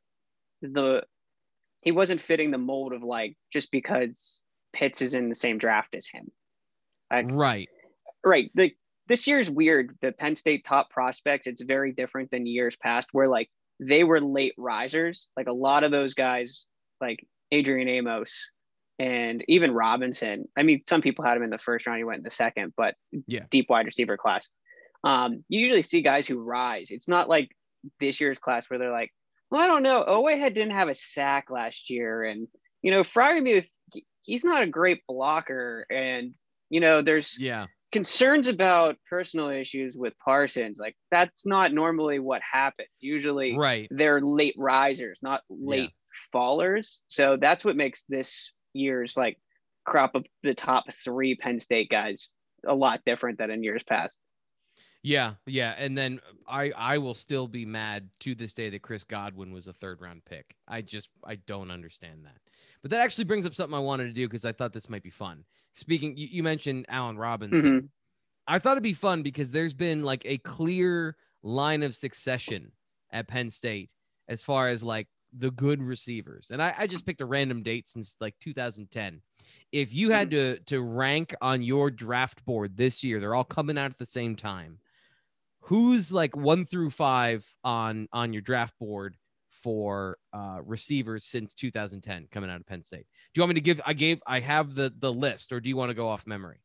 S4: the mold of like, just because Pitts is in the same draft as him. Like, right. This year's weird. The Penn State top prospects, it's very different than years past where like they were late risers. Like a lot of those guys, like Adrian Amos and even Robinson. I mean, some people had him in the first round. He went in the second, but deep wide receiver class. You usually see guys who rise. It's not like this year's class where they're like, well, I don't know. Owehead didn't have a sack last year. And, Freiermuth, he's not a great blocker. And, there's concerns about personal issues with Parsons. Like that's not normally what happens. Usually they're late risers, not late fallers. So that's what makes this year's like crop of the top 3 Penn State guys a lot different than in years past.
S3: Yeah. And then I will still be mad to this day that Chris Godwin was a 3rd round pick. I don't understand that. But that actually brings up something I wanted to do because I thought this might be fun. Speaking, you mentioned Allen Robinson. I thought it'd be fun because there's been like a clear line of succession at Penn State as far as like the good receivers. And I just picked a random date since like 2010. If you had to rank on your draft board this year, they're all coming out at the same time. Who's like 1 through 5 on your draft board for receivers since 2010 coming out of Penn State? Do you want me to give? I have the list, or do you want to go off memory?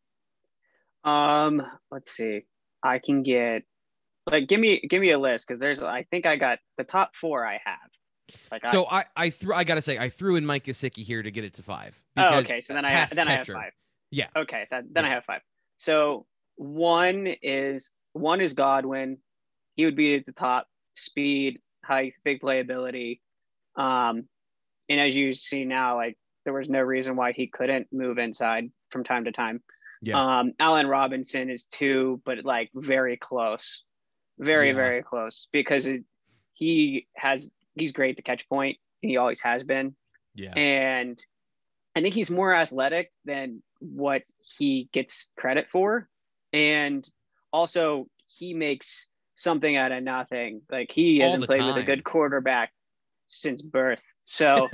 S4: Let's see. I can get give me a list because I think I got the top 4 I have. Like
S3: so I gotta say I threw in Mike Gesicki here to get it to 5.
S4: Okay, so then I have 5.
S3: Yeah.
S4: Okay, then I have 5. So one is Godwin. He would be at the top. Speed, height, big playability. And as you see now, like there was no reason why he couldn't move inside from time to time. Yeah. Allen Robinson is 2, but like very close, very close because he's great to catch point. He always has been. Yeah. And I think he's more athletic than what he gets credit for. And also he makes something out of nothing. Like he hasn't played with a good quarterback since birth. So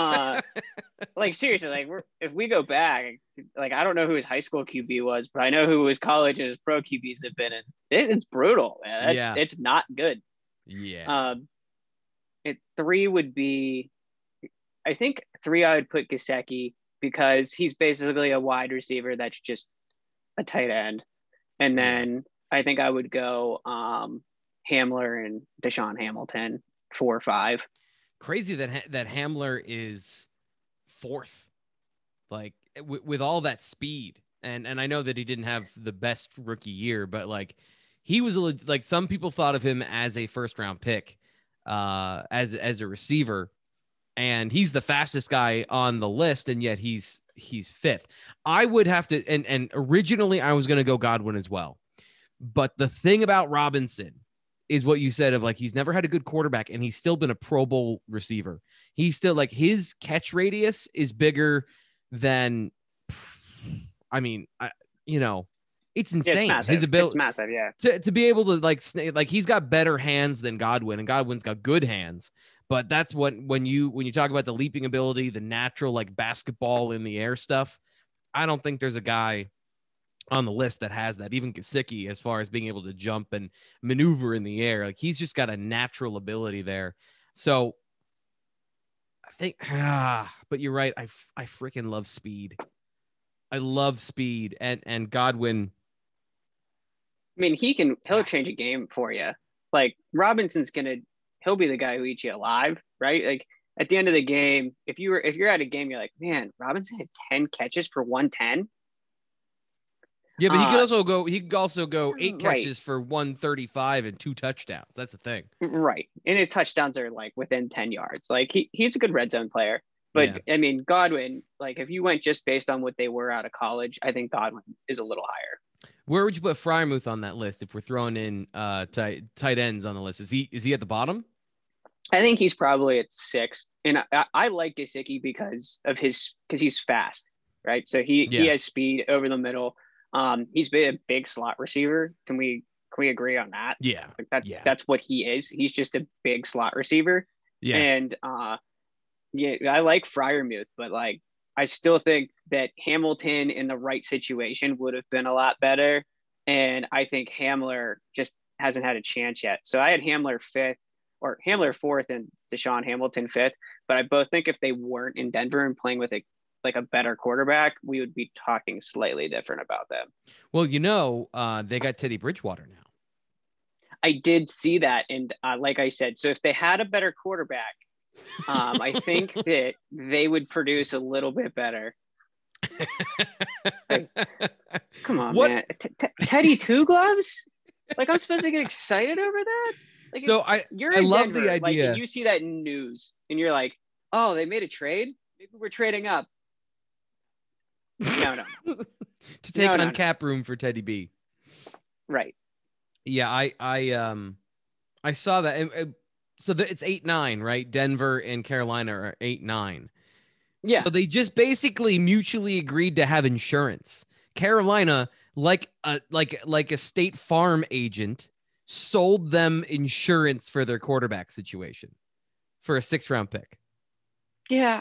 S4: like seriously, like if we go back, like I don't know who his high school QB was, but I know who his college and his pro QBs have been in. It's brutal, man. It's not good.
S3: Yeah.
S4: 3 would be, I think 3 I would put Gesicki because he's basically a wide receiver that's just a tight end. And then I think I would go Hamler and Deshaun Hamilton 4 or 5.
S3: Crazy that Hamler is 4th, like with all that speed. And I know that he didn't have the best rookie year, but like he was like some people thought of him as a 1st round pick as a receiver, and he's the fastest guy on the list, and yet he's he's fifth. I would have to, and originally I was going to go Godwin as well. But the thing about Robinson is what you said of like, he's never had a good quarterback and he's still been a Pro Bowl receiver. He's still like, his catch radius is bigger than, I mean, it's insane.
S4: Yeah, it's massive.
S3: His ability,
S4: it's massive, yeah.
S3: to be able to like he's got better hands than Godwin, and Godwin's got good hands. But that's what when you talk about the leaping ability, the natural like basketball in the air stuff, I don't think there's a guy on the list that has that. Even Gesicki, as far as being able to jump and maneuver in the air, like he's just got a natural ability there. So I think, but you're right. I freaking love speed. I love speed, and Godwin.
S4: I mean, he'll change a game for you. Like he'll be the guy who eats you alive, right? Like at the end of the game, if you're at a game, you're like, man, Robinson had 10 catches for 110.
S3: Yeah, but he could also go 8 catches
S4: right.
S3: for 135 and 2 touchdowns. That's the thing.
S4: Right. And his touchdowns are like within 10 yards. Like he's a good red zone player. But yeah. I mean, Godwin, like if you went just based on what they were out of college, I think Godwin is a little higher.
S3: Where would you put Freiermuth on that list if we're throwing in tight ends on the list? Is he at the bottom?
S4: I think he's probably at 6. And I like Gesicki because he's fast, right? So he has speed over the middle. He's been a big slot receiver. Can we agree on that?
S3: Yeah.
S4: Like that's what he is. He's just a big slot receiver.
S3: Yeah.
S4: And I like Freiermuth, but like I still think that Hamilton in the right situation would have been a lot better. And I think Hamler just hasn't had a chance yet. So I had Hamler 4th and Deshaun Hamilton 5th. But I both think if they weren't in Denver and playing with a better quarterback, we would be talking slightly different about them.
S3: Well, they got Teddy Bridgewater now.
S4: I did see that. And like I said, so if they had a better quarterback, I think that they would produce a little bit better. Like, come on, man. Teddy Two Gloves? Like, I'm supposed to get excited over that? Like,
S3: so I love Denver, the idea.
S4: Like, you see that in news and you're like, oh, they made a trade? Maybe we're trading up. No.
S3: To take on cap room for Teddy B.
S4: Right.
S3: Yeah, I saw that. So it's 8-9, right? Denver and Carolina are 8-9.
S4: Yeah.
S3: So they just basically mutually agreed to have insurance. Carolina, like a State Farm agent, sold them insurance for their quarterback situation for a 6th-round pick.
S4: Yeah.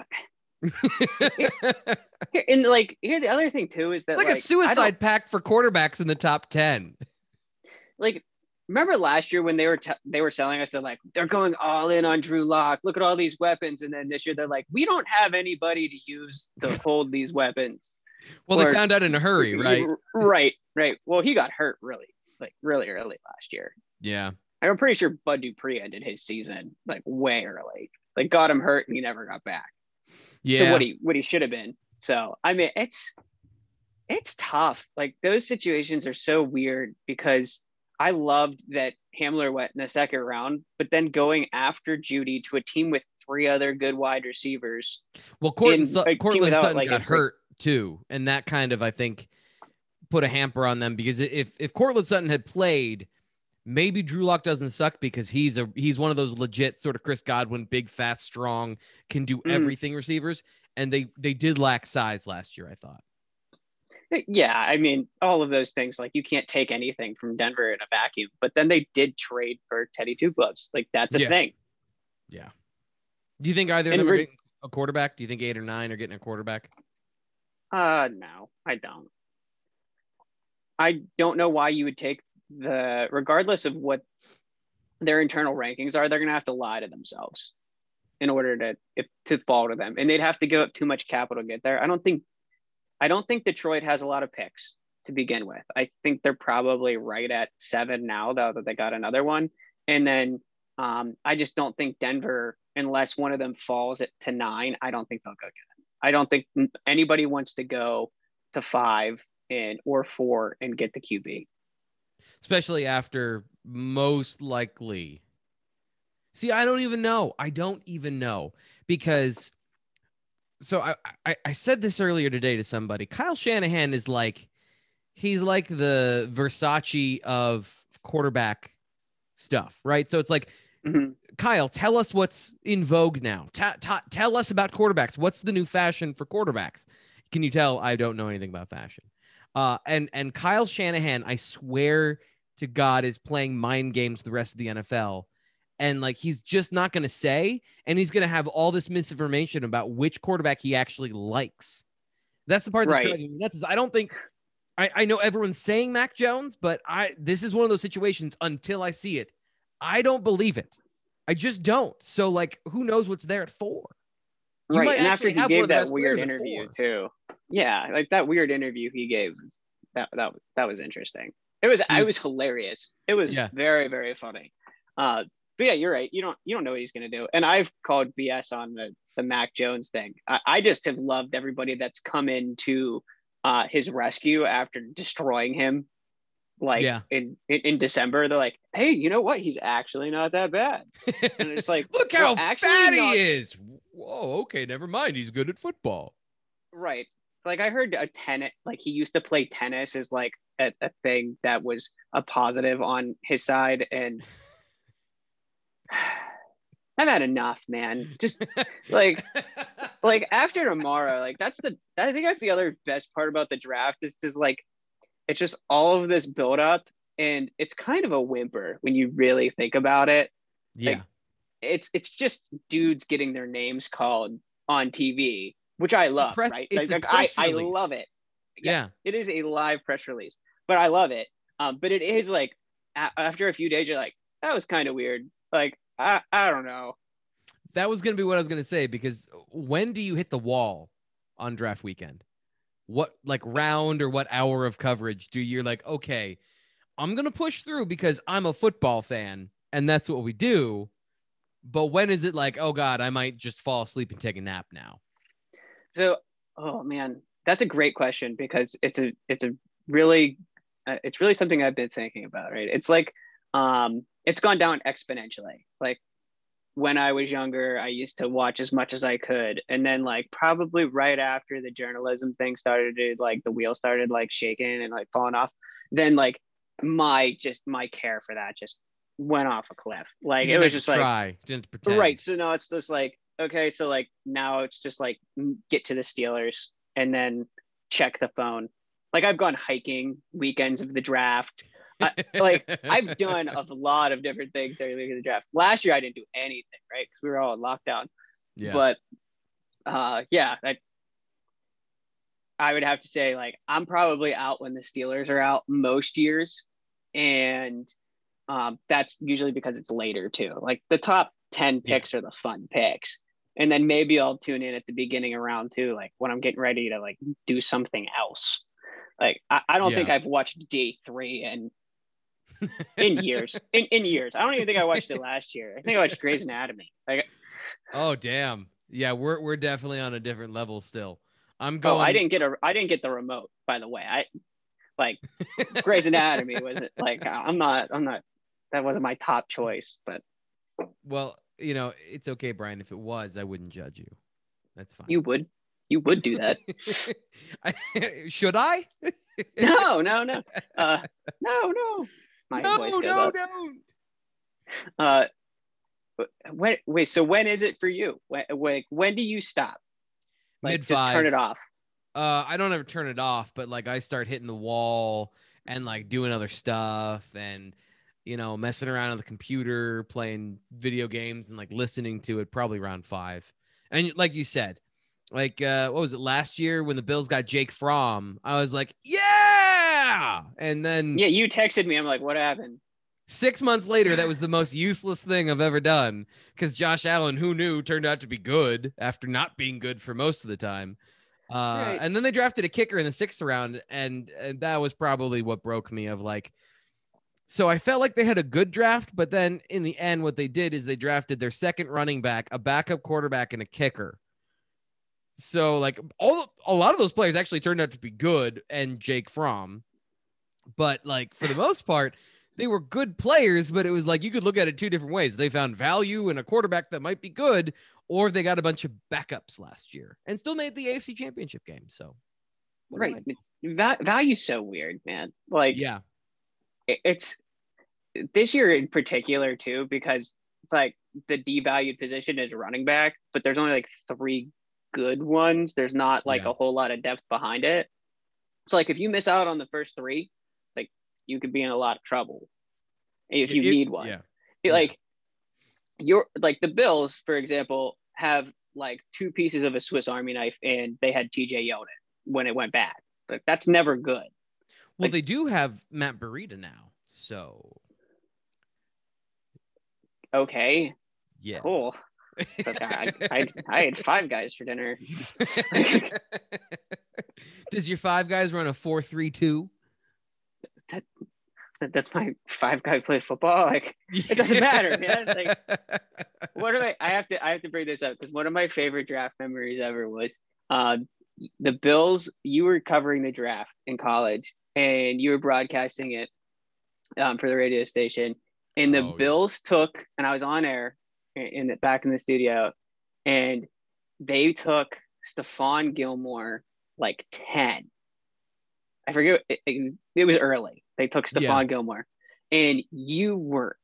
S4: And like, here the other thing too is that
S3: it's like a suicide pact for quarterbacks in the top 10. Like,
S4: remember last year when they were selling us, like, they're going all in on Drew Lock. Look at all these weapons, and then this year they're like, we don't have anybody to use to hold these weapons.
S3: Well, they found out in a hurry, right?
S4: Right. Well, he got hurt really early last year.
S3: Yeah,
S4: I'm pretty sure Bud Dupree ended his season like way early. Like, got him hurt and he never got back.
S3: Yeah,
S4: to what he should have been. So I mean, it's tough. Like, those situations are so weird because I loved that Hamler went in the 2nd round, but then going after Jeudy to a team with 3 other good wide receivers.
S3: Well, Cortland Sutton got hurt too, and that kind of, I think, put a hamper on them because if Cortland Sutton had played, maybe Drew Lock doesn't suck because he's one of those legit sort of Chris Godwin, big, fast, strong, can do everything receivers, and they did lack size last year, I thought.
S4: Yeah, I mean, all of those things, like, you can't take anything from Denver in a vacuum, but then they did trade for Teddy Two Gloves. Like, that's a thing.
S3: Yeah. Do you think either of them are getting a quarterback? Do you think 8 or 9 are getting a quarterback?
S4: No, I don't. I don't know why you would take regardless of what their internal rankings are, they're going to have to lie to themselves in order to fall to them. And they'd have to give up too much capital to get there. I don't think Detroit has a lot of picks to begin with. I think they're probably right at 7 now, though, that they got another one. And then I just don't think Denver, unless one of them falls to 9, I don't think they'll go get him. I don't think anybody wants to go to 5 or 4 and get the QB.
S3: Especially after most likely. See, I don't even know. Because So I said this earlier today to somebody. Kyle Shanahan is like, he's like the Versace of quarterback stuff, right? So it's like, Kyle, tell us what's in vogue now. Tell us about quarterbacks. What's the new fashion for quarterbacks? Can you tell I don't know anything about fashion? And Kyle Shanahan, I swear to God, is playing mind games with the rest of the NFL. And like, he's just not going to say, and he's going to have all this misinformation about which quarterback he actually likes. That's the part that's driving me nuts. Is I don't think I know everyone's saying Mac Jones, but this is one of those situations until I see it. I don't believe it. I just don't. So like, who knows what's there at 4? You
S4: right. And after he gave that weird interview too. Yeah. Like that weird interview he gave, that was interesting. It was hilarious. It was very, very funny. But yeah, you're right. You don't know what he's going to do. And I've called BS on the Mac Jones thing. I just have loved everybody that's come into his rescue after destroying him. Like in December, they're like, hey, you know what? He's actually not that bad. And it's like,
S3: look how fat he is. Whoa, okay, never mind. He's good at football.
S4: Right. Like I heard like he used to play tennis as like a thing that was a positive on his side. And I've had enough, man. Just like after tomorrow, like I think that's the other best part about the draft is just like, it's just all of this buildup, and it's kind of a whimper when you really think about it.
S3: Yeah,
S4: like, it's just dudes getting their names called on TV, which I love. Right? I love it. Yes, it is a live press release, but I love it. But it is like after a few days, you're like, that was kind of weird. Like I don't know.
S3: That was going to be what I was going to say, because when do you hit the wall on draft weekend? What like round or what hour of coverage do you're like, okay, I'm going to push through because I'm a football fan and that's what we do. But when is it like, oh God, I might just fall asleep and take a nap now?
S4: So, oh man, that's a great question, because it's really something I've been thinking about, right? It's like, it's gone down exponentially. Like when I was younger, I used to watch as much as I could. And then like probably right after the journalism thing started to like the wheel started like shaking and like falling off, then like my care for that just went off a cliff. Like it was just like,
S3: didn't pretend.
S4: Right. So now it's just like, okay, so like now it's just like get to the Steelers and then check the phone. Like I've gone hiking weekends of the draft. Like I've done a lot of different things during the draft. Last year I didn't do anything, right? Because we were all in lockdown.
S3: Yeah.
S4: But I would have to say like I'm probably out when the Steelers are out most years, and that's usually because it's later too. Like the top 10 picks are the fun picks, and then maybe I'll tune in at the beginning of round 2, like when I'm getting ready to like do something else. Like I don't think I've watched day 3 in years. In years. I don't even think I watched it last year. I think I watched Grey's Anatomy. Like,
S3: oh damn. Yeah, we're definitely on a different level still. I'm going.
S4: Oh, I didn't get the remote, by the way. I like Grey's Anatomy wasn't like I'm not that wasn't my top choice, but
S3: well, you know, it's okay, Brian. If it was, I wouldn't judge you. That's fine.
S4: You would do that.
S3: Should I?
S4: No. No. My
S3: no,
S4: voice goes up.
S3: Don't.
S4: Wait. So when is it for you? When do you stop? Like
S3: Mid-5.
S4: Just turn it off.
S3: I don't ever turn it off, but like I start hitting the wall and like doing other stuff and, you know, messing around on the computer, playing video games and like listening to it probably around 5. And like you said, like, what was it last year when the Bills got Jake Fromm? I was like, yeah. And then
S4: you texted me. I'm like, what happened?
S3: 6 months later, that was the most useless thing I've ever done, because Josh Allen, who knew, turned out to be good after not being good for most of the time. Right. And then they drafted a kicker in the 6th round, and that was probably what broke me of like, so I felt like they had a good draft, but then in the end, what they did is they drafted their second running back, a backup quarterback, and a kicker. So like a lot of those players actually turned out to be good, and Jake Fromm, but like for the most part, they were good players, but it was like you could look at it 2 different ways. They found value in a quarterback that might be good, or they got a bunch of backups last year and still made the AFC Championship game. So,
S4: right. Value's so weird, man. Like,
S3: yeah,
S4: it's this year in particular too, because it's like the devalued position is running back, but there's only like 3 good ones. There's not like a whole lot of depth behind it. So like if you miss out on the first 3, like you could be in a lot of trouble if you need one. Like you're like the Bills, for example, have like 2 pieces of a Swiss Army knife, and they had TJ Yeldon when it went bad. But that's never good.
S3: Well, they do have Matt Breida now, so
S4: okay,
S3: yeah,
S4: cool. I had 5 guys for dinner.
S3: Does your 5 guys run a 4-3-2?
S4: That's my 5 guy play football. Like it doesn't matter, man. Like what am I have to bring this up because one of my favorite draft memories ever was the Bills. You were covering the draft in college and you were broadcasting it for the radio station, and the Bills took, and I was on air back in the studio, and they took Stephon Gilmore like 10. I forget. It was early. They took Stephon Gilmore, and you were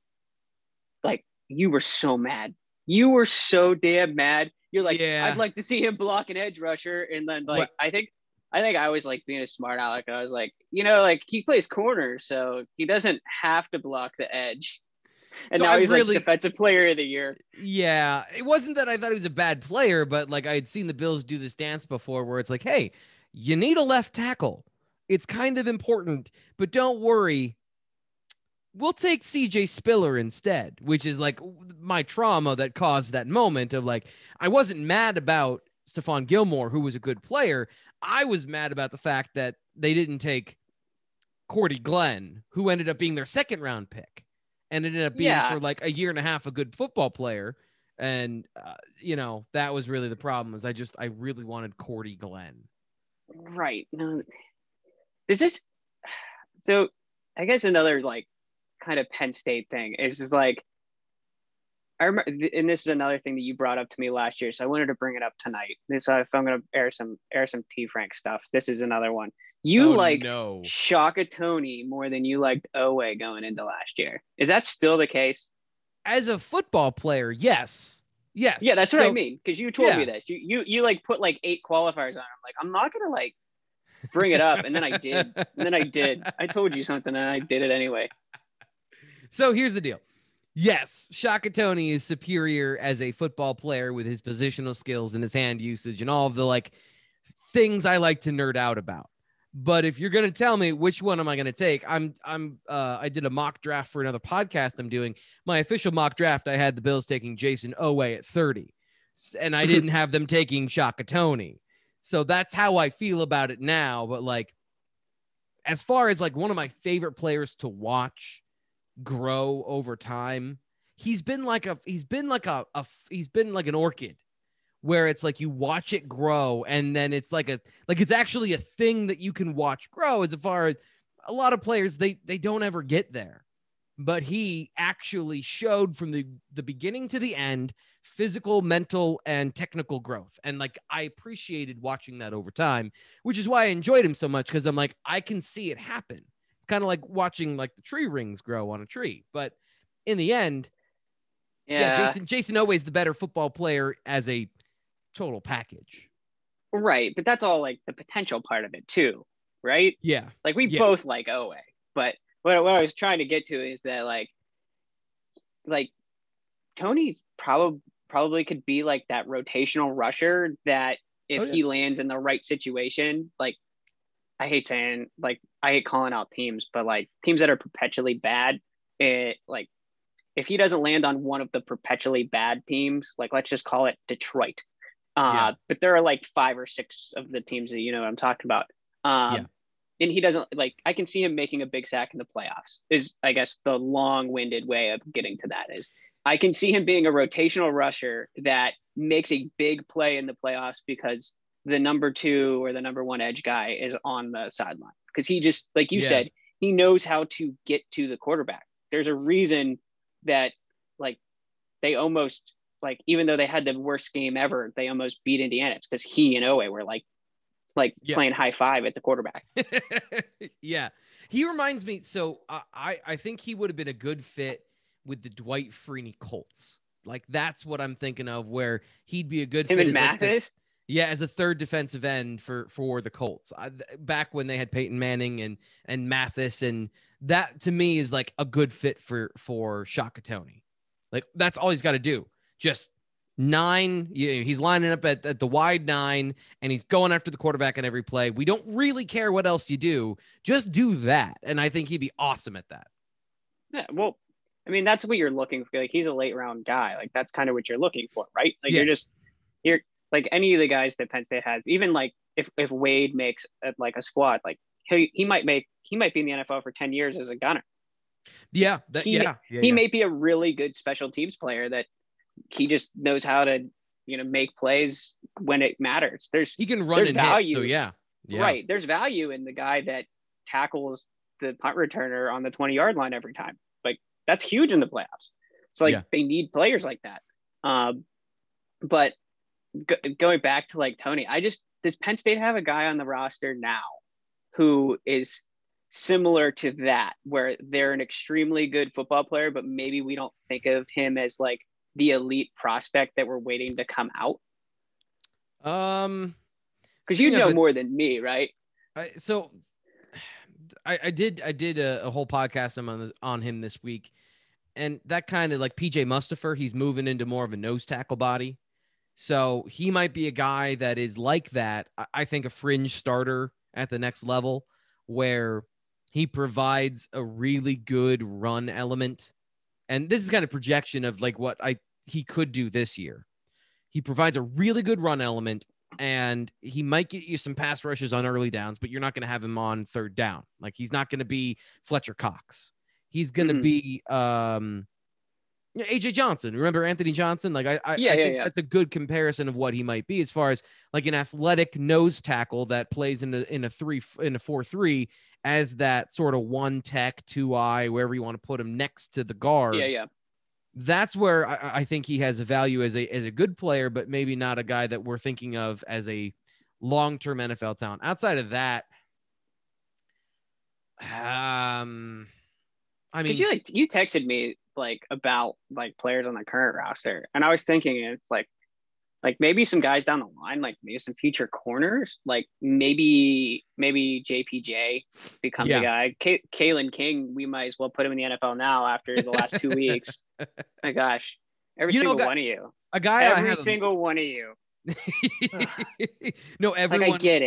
S4: so mad. You were so damn mad. You're like, I'd like to see him block an edge rusher, and then like I think I was like being a smart aleck. I was like, like he plays corner, so he doesn't have to block the edge. And so now he's like defensive player of the year.
S3: Yeah, it wasn't that I thought he was a bad player, but like I had seen the Bills do this dance before where it's like, hey, you need a left tackle. It's kind of important, but don't worry. We'll take CJ Spiller instead, which is like my trauma that caused that moment of like, I wasn't mad about Stephon Gilmore, who was a good player. I was mad about the fact that they didn't take Cordy Glenn, who ended up being their 2nd round pick and ended up being for like a year and a half a good football player. And, that was really the problem is I really wanted Cordy Glenn.
S4: Right. No, so I guess another like kind of Penn State thing is just like, I remember, and this is another thing that you brought up to me last year, so I wanted to bring it up tonight. So if I'm going to air some T Frank stuff, this is another one. You liked Shaka Toney more than you liked Owe going into last year. Is that still the case?
S3: As a football player, yes. Yeah,
S4: that's what I mean. Because you told me this. You like put like 8 qualifiers on. I'm like, I'm not gonna like bring it up, and then I did. I told you something, and I did it anyway.
S3: So here's the deal. Yes, Shaka Toney is superior as a football player with his positional skills and his hand usage and all of the like things I like to nerd out about. But if you're going to tell me which one am I going to take, I did a mock draft for another podcast I'm doing. My official mock draft, I had the Bills taking Jason Owe at 30, and I didn't have them taking Shaka Toney. So that's how I feel about it now. But like, as far as like one of my favorite players to watch grow over time, he's been like an orchid where it's like you watch it grow and then it's like it's actually a thing that you can watch grow. As far as a lot of players, they don't ever get there, but he actually showed from the beginning to the end physical, mental, and technical growth. And like, I appreciated watching that over time, which is why I enjoyed him so much. Cause I'm like, I can see it happen. It's kind of like watching like the tree rings grow on a tree, but in the end, Jason Owe is the better football player as a total package.
S4: Right. But that's all like the potential part of it too. Right.
S3: Yeah.
S4: Like we both like Owe, but what I was trying to get to is that like Tony's probably could be like that rotational rusher that if he lands in the right situation, like I hate calling out teams, but like teams that are perpetually bad, like if he doesn't land on one of the perpetually bad teams, like let's just call it Detroit. But there are like 5 or 6 of the teams that you know what I'm talking about. And he doesn't like, I can see him making a big sack in the playoffs is I guess the long-winded way of getting to that is I can see him being a rotational rusher that makes a big play in the playoffs because the number 2 or the number 1 edge guy is on the sideline. Because he just, like you said, he knows how to get to the quarterback. There's a reason that like they almost like even though they had the worst game ever, they almost beat Indiana. It's because he and Owe were like playing high five at the quarterback.
S3: Yeah, he reminds me. So I think he would have been a good fit with the Dwight Freeney Colts. Like that's what I'm thinking of, where he'd be a good
S4: Him
S3: fit
S4: and
S3: as
S4: Mathis.
S3: as a third defensive end for the Colts. Back when they had Peyton Manning and Mathis, and that to me is like a good fit for Shaka Toney. Like that's all he's got to do. Just 9. He's lining up at the wide 9, and he's going after the quarterback on every play. We don't really care what else you do. Just do that, and I think he'd be awesome at that.
S4: Yeah, well, I mean, that's what you're looking for. Like he's a late round guy. Like that's kind of what you're looking for, right? Like you're like any of the guys that Penn State has. Even like if Wade makes like a squad, like he might be in the NFL for 10 years as a gunner.
S3: Yeah,
S4: he may be a really good special teams player that he just knows how to make plays when it matters. He
S3: can run and
S4: value.
S3: Hit, so
S4: right. There's value in the guy that tackles the punt returner on the 20-yard line every time. Like that's huge in the playoffs. So they need players like that. But going back to like Tony, does Penn State have a guy on the roster now who is similar to that, where they're an extremely good football player, but maybe we don't think of him as like the elite prospect that we're waiting to come out? Because you know more than me, right?
S3: I did a whole podcast on him this week, and that kind of like PJ Mustipher, he's moving into more of a nose tackle body. So he might be a guy that is like that. I think a fringe starter at the next level, where he provides a really good run element. And this is kind of projection of like what he could do this year. He provides a really good run element, and he might get you some pass rushes on early downs, but you're not going to have him on third down. Like he's not going to be Fletcher Cox. He's going to be AJ Johnson. Remember Anthony Johnson? Like I think that's a good comparison of what he might be, as far as like an athletic nose tackle that plays in a 4-3 as that sort of one tech, 2-eye, wherever you want to put him next to the guard.
S4: Yeah.
S3: That's where I think he has a value as a good player, but maybe not a guy that we're thinking of as a long-term NFL talent. Outside of that, I mean,
S4: you texted me like about like players on the current roster, and I was thinking it's like maybe some guys down the line, like maybe some future corners, like maybe JPJ becomes a guy. Kalen King, we might as well put him in the NFL now after the last 2 weeks. My gosh, every single one of you. Every single one of you.
S3: No, everyone.
S4: Like, I get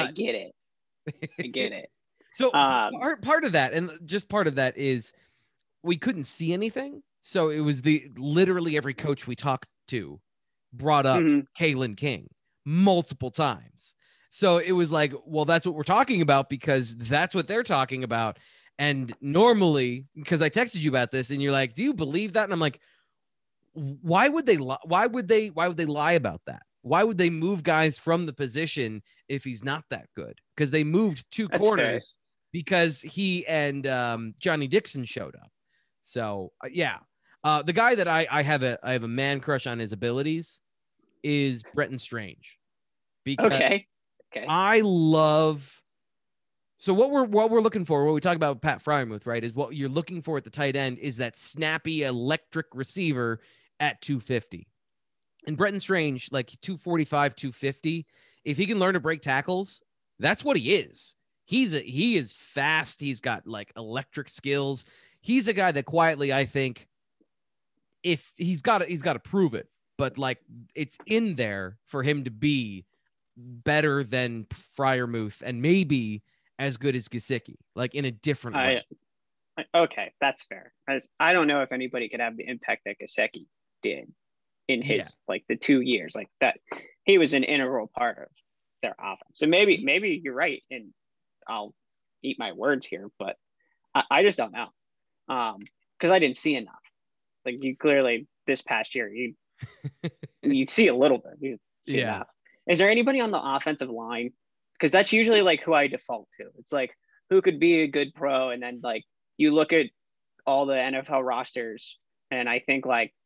S4: it.
S3: So part of that, and just part of that is we couldn't see anything. So it was literally every coach we talked to brought up Kalen King multiple times. So it was like, well, that's what we're talking about, because that's what they're talking about. And normally, because I texted you about this and you're like, do you believe that? And I'm like, why would they lie? Why would they lie about that? Why would they move guys from the position if he's not that good? Because they moved two corners because he and Johnny Dixon showed up. So the guy that I have a man crush on his abilities is Brenton Strange. Because I love. So what we're looking for, what we talk about Pat Freiermuth, right, is what you're looking for at the tight end is that snappy electric receiver at 250. And Brenton Strange, like 245, 250, if he can learn to break tackles, that's what he is. He is fast. He's got like electric skills. He's a guy that quietly, I think, if he's got to prove it, but like it's in there for him to be better than Freiermuth and maybe as good as Gesicki, like in a different way.
S4: Okay, that's fair. I don't know if anybody could have the impact that Gesicki did in his like the 2 years, like that. He was an integral part of their offense. So maybe you're right, and I'll eat my words here, but I just don't know, because I didn't see enough. Like you clearly this past year, you see a little bit. You see enough. Is there anybody on the offensive line? Because that's usually like who I default to. It's like who could be a good pro, and then like you look at all the NFL rosters, and I think like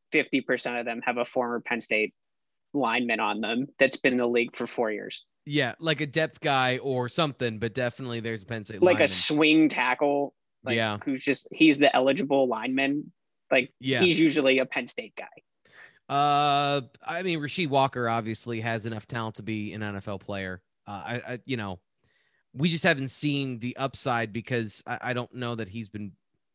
S4: 50% of them have a former Penn State lineman on them that's been in the league for 4 years.
S3: Yeah, like a depth guy or something, but definitely there's a Penn State
S4: like
S3: lineman.
S4: a swing tackle, he's the eligible lineman. He's usually a Penn State guy.
S3: I mean, Rasheed Walker obviously has enough talent to be an NFL player. We just haven't seen the upside because I don't know that he's been.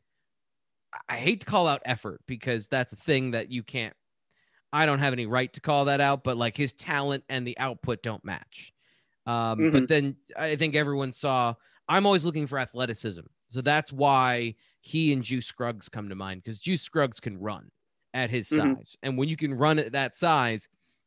S3: I hate to call out effort because that's a thing that you can't. I don't have any right to call that out, but like his talent and the output don't match. But then I think everyone saw. I'm always looking for athleticism, so that's why he and Juice Scruggs come to mind because Juice Scruggs can run at his size, and when you can run at that size,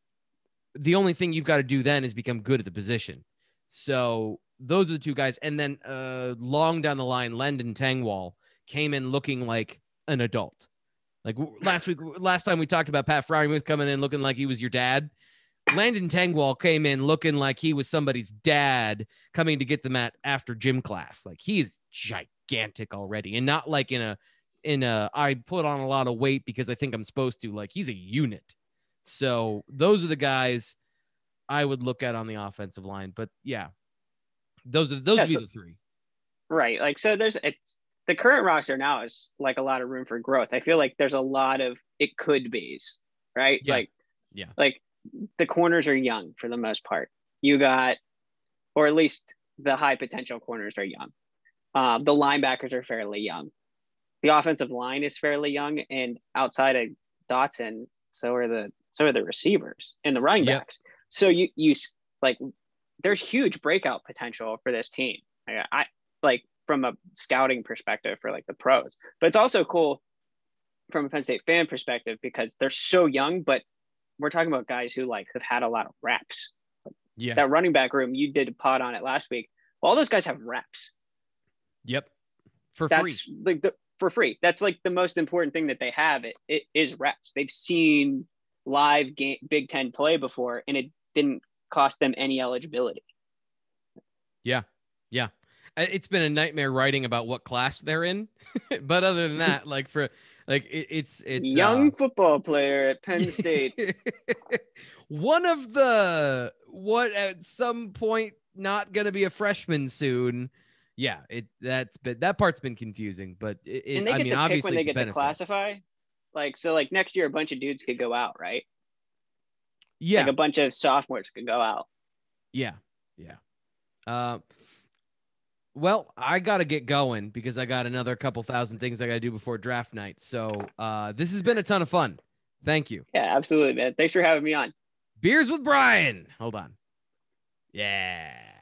S3: the only thing you've got to do then is become good at the position. So those are the two guys, and then long down the line, Landon Tangwall came in looking like an adult. Like last time we talked about Pat Fryermuth coming in looking like he was your dad. Landon Tangwall came in looking like he was somebody's dad coming to get them after gym class. Like he is gigantic already, and not like in a I put on a lot of weight because I think I'm supposed to. Like he's a unit. So those are the guys I would look at on the offensive line. But yeah, those would be the three. Right.
S4: Like so, the current roster now is like a lot of room for growth. I feel like there's a lot of it could be's, right?
S3: Yeah.
S4: Like the corners are young for the most part. You got, or at least the high potential corners are young. The linebackers are fairly young. The offensive line is fairly young, and outside of Dotson, so are the receivers and the running backs. So you like there's huge breakout potential for this team. I like from a scouting perspective for like the pros, but it's also cool from a Penn State fan perspective because they're so young, but we're talking about guys who like have had a lot of reps.
S3: Yeah.
S4: That running back room, you did a pod on it last week. Well, all those guys have reps.
S3: Yep. For
S4: free. That's like the most important thing that they have. It is reps. They've seen live Big Ten play before, and it didn't cost them any eligibility.
S3: Yeah. It's been a nightmare writing about what class they're in, but other than that, it's
S4: young football player at Penn State.
S3: One of the at some point not going to be a freshman soon. Yeah, that part's been confusing, but
S4: and they get to pick when they get to classify. Like next year, a bunch of dudes could go out, right?
S3: Yeah,
S4: like a bunch of sophomores could go out.
S3: Yeah. Well, I got to get going because I got another couple thousand things I got to do before draft night. So this has been a ton of fun. Thank you.
S4: Yeah, absolutely, man. Thanks for having me on.
S3: Beers with Brian. Hold on. Yeah.